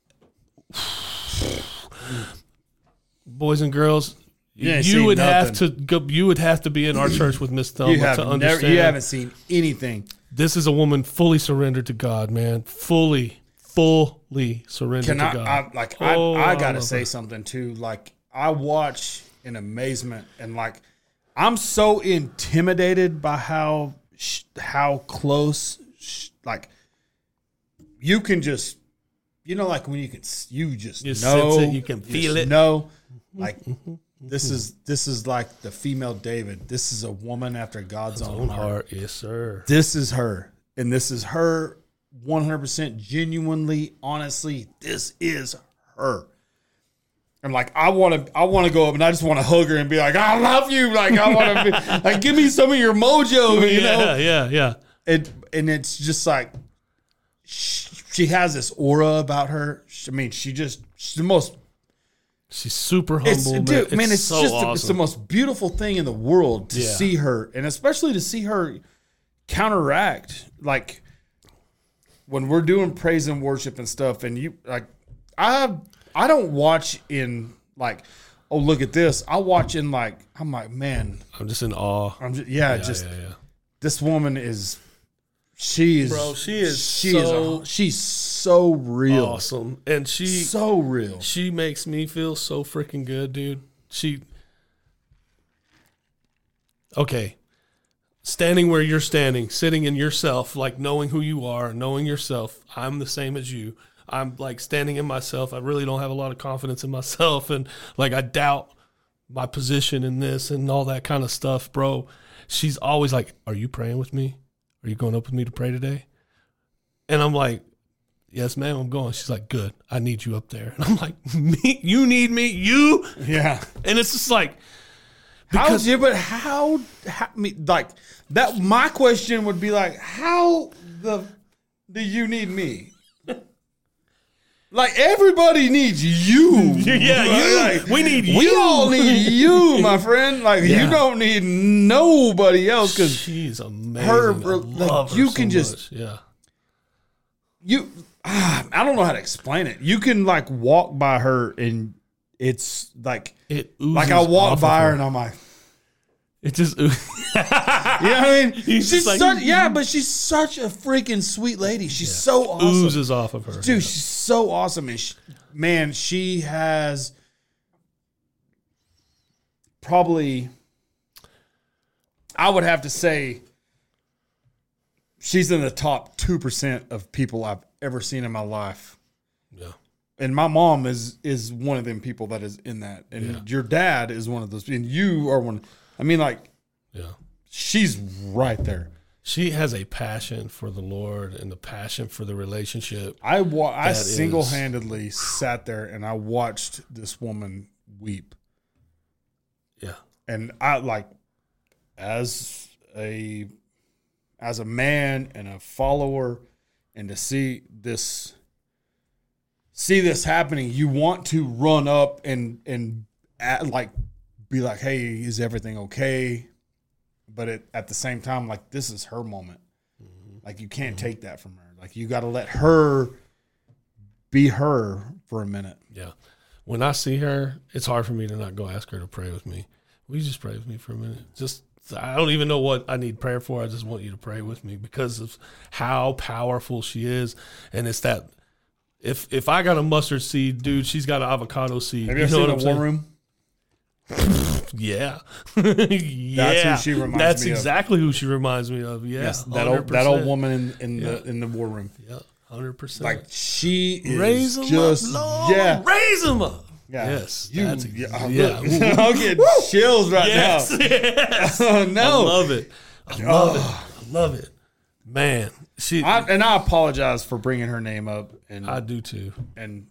Boys and girls, you would have to go. You would have to be in our church with Miss Thelma to understand. You haven't seen anything. This is a woman fully surrendered to God, man. Fully surrendered to God. I gotta say something too. Like, I watch in amazement and like, I'm so intimidated by how close, like, you can just, like when you just know, sense it, you can feel it. No, like this is like the female David. This is a woman after God's own heart. Yes, sir. This is her, and this is her 100% genuinely, honestly. This is her. And like, I want to go up and I just want to hug her and be like, I love you. Like, I want to be like, give me some of your mojo, you know? Yeah. And it's just like, she has this aura about her. I mean, she's the most. She's super humble. It's so just awesome. It's the most beautiful thing in the world to see her, and especially to see her counteract. Like, when we're doing praise and worship and stuff, and you like, I don't watch in like, oh, look at this. I watch in like, I'm like, man. I'm just in awe. Yeah. This woman is, she's so real. Awesome. And so real. She makes me feel so freaking good, dude. Okay. Standing where you're standing, sitting in yourself, like knowing who you are, knowing yourself. I'm the same as you. I'm like standing in myself. I really don't have a lot of confidence in myself. And like, I doubt my position in this and all that kind of stuff, bro. She's always like, are you praying with me? Are you going up with me to pray today? And I'm like, yes, ma'am, I'm going. She's like, good. I need you up there. And I'm like, me? You need me? You? Yeah. And it's just like, because like that, my question would be like, how do you need me? Like, everybody needs you. Yeah, you. Like, we need you. We all need you, my friend. Like, you don't need nobody else, because she's amazing. I love her you so can just, much. I don't know how to explain it. You can like walk by her and it's like, like I walk by her and I'm like, it just, you know what I mean? She's like, but she's such a freaking sweet lady. She's so awesome. Oozes off of her. Dude, she's so awesome. And she has probably, I would have to say, she's in the top 2% of people I've ever seen in my life. Yeah. And my mom is one of them people that is in that. And your dad is one of those. And you are one. I mean, like, she's right there. She has a passion for the Lord and the passion for the relationship. I single-handedly sat there and I watched this woman weep. Yeah. And I, like, as a man and a follower, and to see this happening, you want to run up and be like, hey, is everything okay? But at the same time, like, this is her moment. Mm-hmm. Like, you can't take that from her. Like, you got to let her be her for a minute. Yeah. When I see her, it's hard for me to not go ask her to pray with me. Will you just pray with me for a minute? I don't even know what I need prayer for. I just want you to pray with me because of how powerful she is. And it's that, if I got a mustard seed, dude, she's got an avocado seed. Have you ever seen The War Room? Yeah. That's who she reminds me of. That's exactly who she reminds me of. Yeah. Yes, that old woman in the War Room. Yeah, 100%. Like, she is raise them just up, Lord. Raise them up. Yeah. Yes. I'm getting chills right now. Yes. Oh, no. I love it. I love it. Man. I apologize for bringing her name up. And I do too. And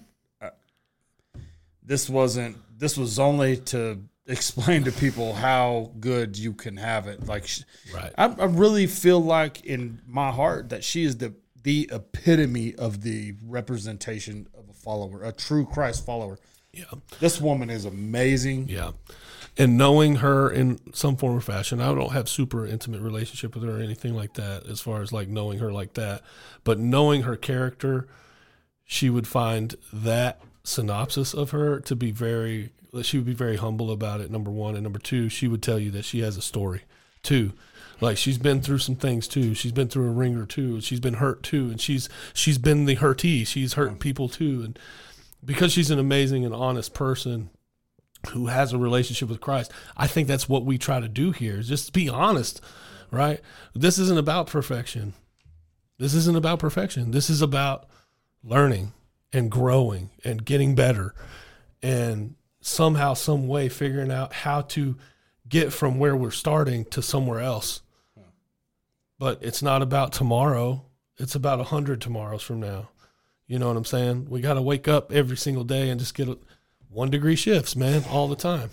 this was only to explain to people how good you can have it. Like, right. I really feel like in my heart that she is the epitome of the representation of a follower, a true Christ follower. Yeah. This woman is amazing. Yeah. And knowing her in some form or fashion, I don't have super intimate relationship with her or anything like that as far as like knowing her like that. But knowing her character, she would find that synopsis of her to be she would be very humble about it, number one. And number two, she would tell you that she has a story too. Like, she's been through some things too. She's been through a ringer too. She's been hurt too. And she's been the hurtee. She's hurt people too. And because she's an amazing and honest person who has a relationship with Christ, I think that's what we try to do here, is just be honest, right? This isn't about perfection. This isn't about perfection. This is about learning and growing and getting better and somehow, some way figuring out how to get from where we're starting to somewhere else. But it's not about tomorrow. It's about 100 tomorrows from now. You know what I'm saying? We got to wake up every single day and just get 1 degree shifts, man, all the time.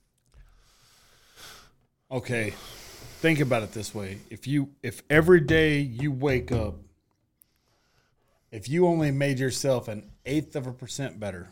Okay. Think about it this way. If every day you wake up, if you only made yourself 1/8% better,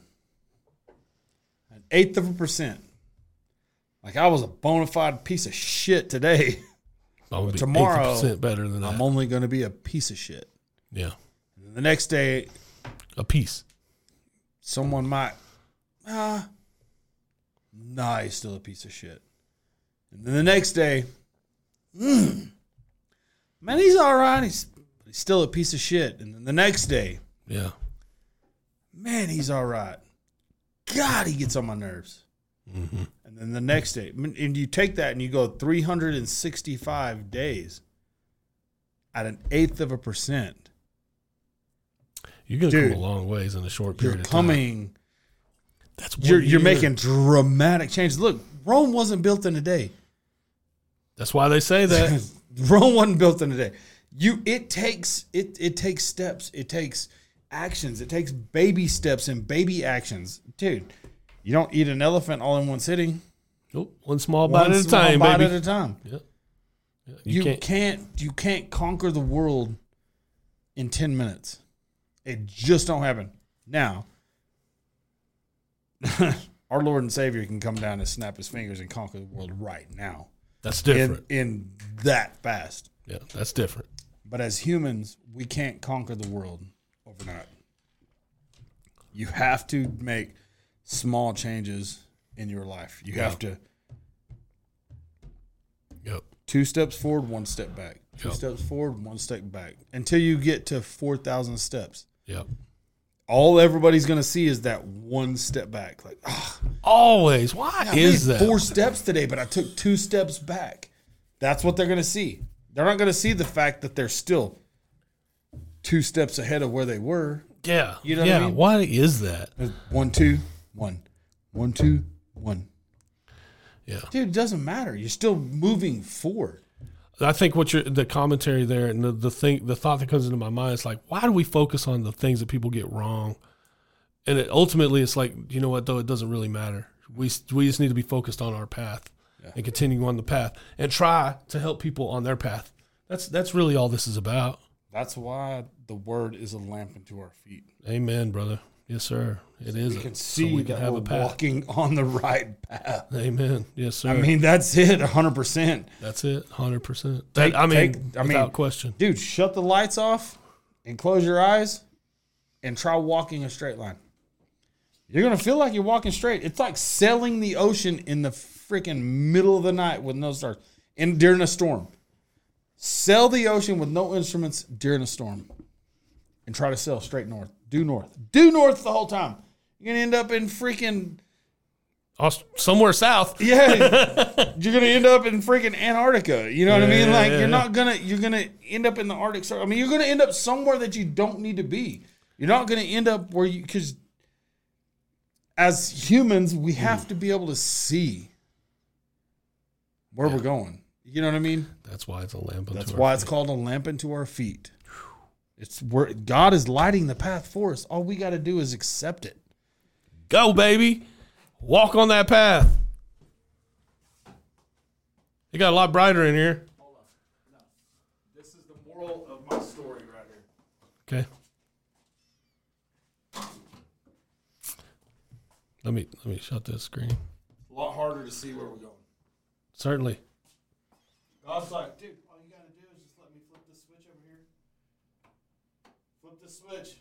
1/8%, like, I was a bona fide piece of shit today. I'm gonna be tomorrow 80% better than that. I'm only going to be a piece of shit. Yeah. And the next day, a piece. someone might, nah, he's still a piece of shit. And then the next day, man, he's all right. He's still a piece of shit. And then the next day, yeah, man, he's all right. God, he gets on my nerves. Mm-hmm. And then the next day, and you take that and you go 365 days at 1/8%. You're going to come a long ways in a short period of time. You're making dramatic changes. Look, Rome wasn't built in a day. That's why they say that. Rome wasn't built in a day. It takes steps. It takes actions. It takes baby steps and baby actions. Dude, you don't eat an elephant all in one sitting. Nope. One small bite at a time, baby. At a time. Yep. Yeah, you can't conquer the world in 10 minutes. It just don't happen. Now, our Lord and Savior can come down and snap his fingers and conquer the world right now. That's different. In that fast. Yeah, that's different. But as humans, we can't conquer the world overnight. You have to make small changes in your life. You have to. Yep. 2 steps forward, 1 step back. 2 steps forward, 1 step back. Until you get to 4,000 steps. Yep. All everybody's going to see is that 1 step back. Like, always. Why is that? 4 steps today, but I took 2 steps back. That's what they're going to see. They're not going to see the fact that they're still 2 steps ahead of where they were. Yeah. You know what I mean? Why is that? 1, 2, 1. 1, 2, 1. Yeah. Dude, it doesn't matter. You're still moving forward. I think the commentary there and the thought that comes into my mind is like, why do we focus on the things that people get wrong? And ultimately, it's like, you know what, though, it doesn't really matter. We just need to be focused on our path and continue on the path and try to help people on their path. That's really all this is about. That's why the word is a lamp unto our feet. Amen, brother. Yes, sir. It is. We can see that we're walking on the right path. Amen. Yes, sir. I mean, that's it, 100%. That's it, 100%. Without question. Dude, shut the lights off and close your eyes and try walking a straight line. You're going to feel like you're walking straight. It's like sailing the ocean in the freaking middle of the night with no stars during a storm. Sail the ocean with no instruments during a storm and try to sail straight north. Due north. Due north the whole time. You're going to end up in freaking... somewhere south. Yeah. You're going to end up in freaking Antarctica. You know what I mean? Like, you're going to end up in the Arctic Circle. I mean, you're going to end up somewhere that you don't need to be. You're not going to end up where you... Because as humans, we have to be able to see where we're going. You know what I mean? That's why it's a lamp unto our feet. That's why it's called a lamp unto our feet. It's where God is lighting the path for us. All we got to do is accept it. Go, baby. Walk on that path. You got a lot brighter in here. Hold on. No. This is the moral of my story right here. Okay. Let me shut this screen. A lot harder to see where we're going. Certainly. God's like, dude, all you got to do is just let me flip this switch over here. Flip the switch.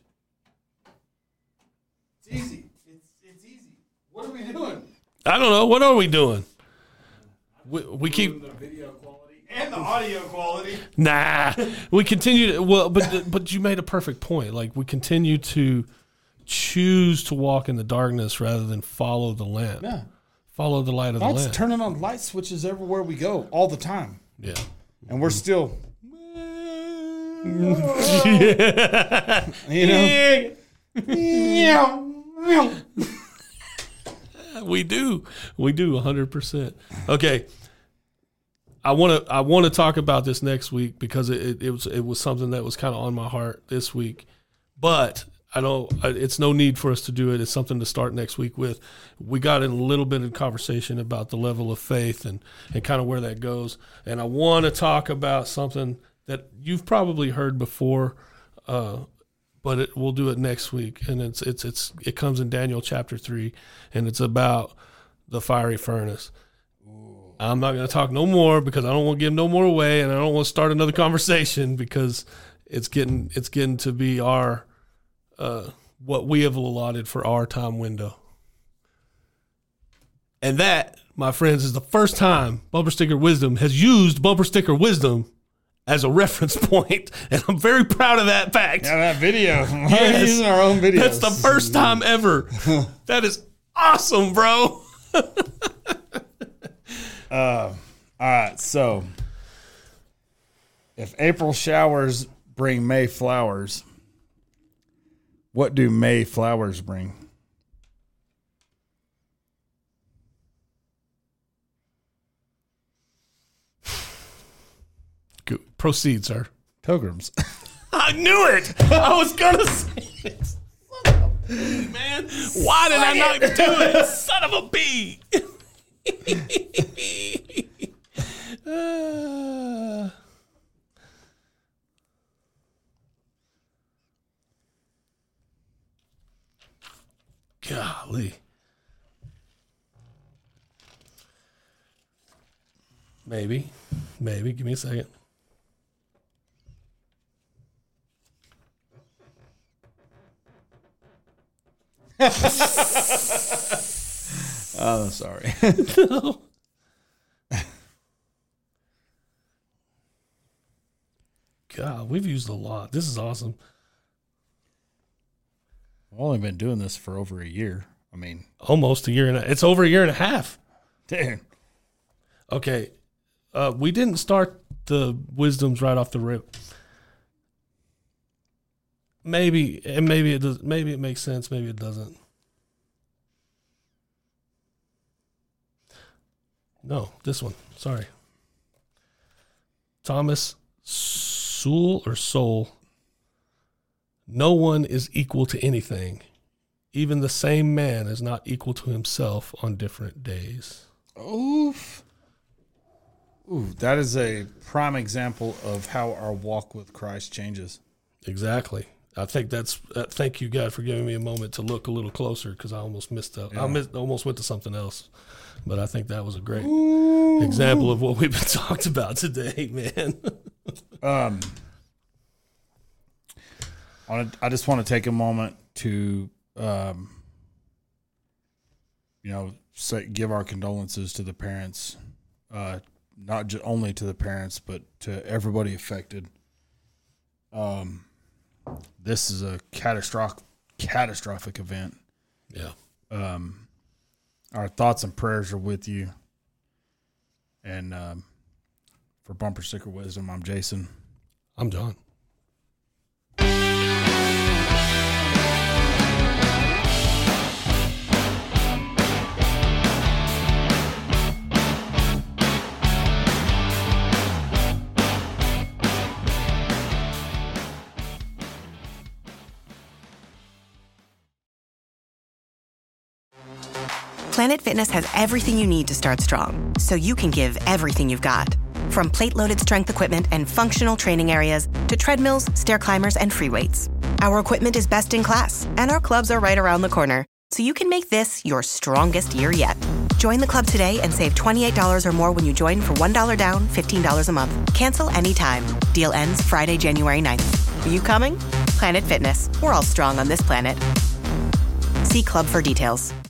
It's easy. It's easy. What are we doing? I don't know. What are we doing? We keep the video quality and the audio quality. Nah, we continue to, but you made a perfect point. Like, we continue to choose to walk in the darkness rather than follow the lamp. Yeah. Follow the light of the lamp. God's turning on light switches everywhere we go all the time. Yeah. And we're still We do 100%. Okay. I want to talk about this next week because it was something that was kind of on my heart this week, but it's no need for us to do it. It's something to start next week with. We got in a little bit of conversation about the level of faith and kind of where that goes. And I want to talk about something that you've probably heard before, but we'll do it next week. And it comes in Daniel chapter 3, and it's about the fiery furnace. Ooh. I'm not going to talk no more because I don't want to give no more away, and I don't want to start another conversation because it's getting to be our what we have allotted for our time window. And that, my friends, is the first time Bumper Sticker Wisdom has used Bumper Sticker Wisdom as a reference point, and I'm very proud of that fact. Yeah, that video. Yes. We're using our own videos. That's the first time ever. That is awesome, bro. All right, so if April showers bring May flowers, what do May flowers bring? Good. Proceed, sir. Pilgrims. I knew it. I was going to say it. Son of a bee, man. Why did I not do it? Son of a bee. Golly. Maybe. Give me a second. Oh, sorry. No. God, we've used a lot. This is awesome. I've only been doing this for over a year. I mean, Almost a year and it's over a year and a half. damn. Okay. We didn't start the wisdoms right off the rip. Maybe it does. Maybe it makes sense. Maybe it doesn't. No, this one. Sorry. Thomas Sowell or Soul. No one is equal to anything. Even the same man is not equal to himself on different days. Oof. Ooh, that is a prime example of how our walk with Christ changes. Exactly. I think that's. Thank you, God, for giving me a moment to look a little closer because I almost missed that. Yeah. Almost went to something else, but I think that was a great example of what we've been talking about today, man. I just want to take a moment to, give our condolences to the parents, not only to the parents, but to everybody affected. This is a catastrophic event. Yeah. Our thoughts and prayers are with you. And for Bumper Sticker Wisdom, I'm Jason. I'm John. Planet Fitness has everything you need to start strong, so you can give everything you've got. From plate-loaded strength equipment and functional training areas to treadmills, stair climbers, and free weights. Our equipment is best in class, and our clubs are right around the corner, so you can make this your strongest year yet. Join the club today and save $28 or more when you join for $1 down, $15 a month. Cancel anytime. Deal ends Friday, January 9th. Are you coming? Planet Fitness. We're all strong on this planet. See club for details.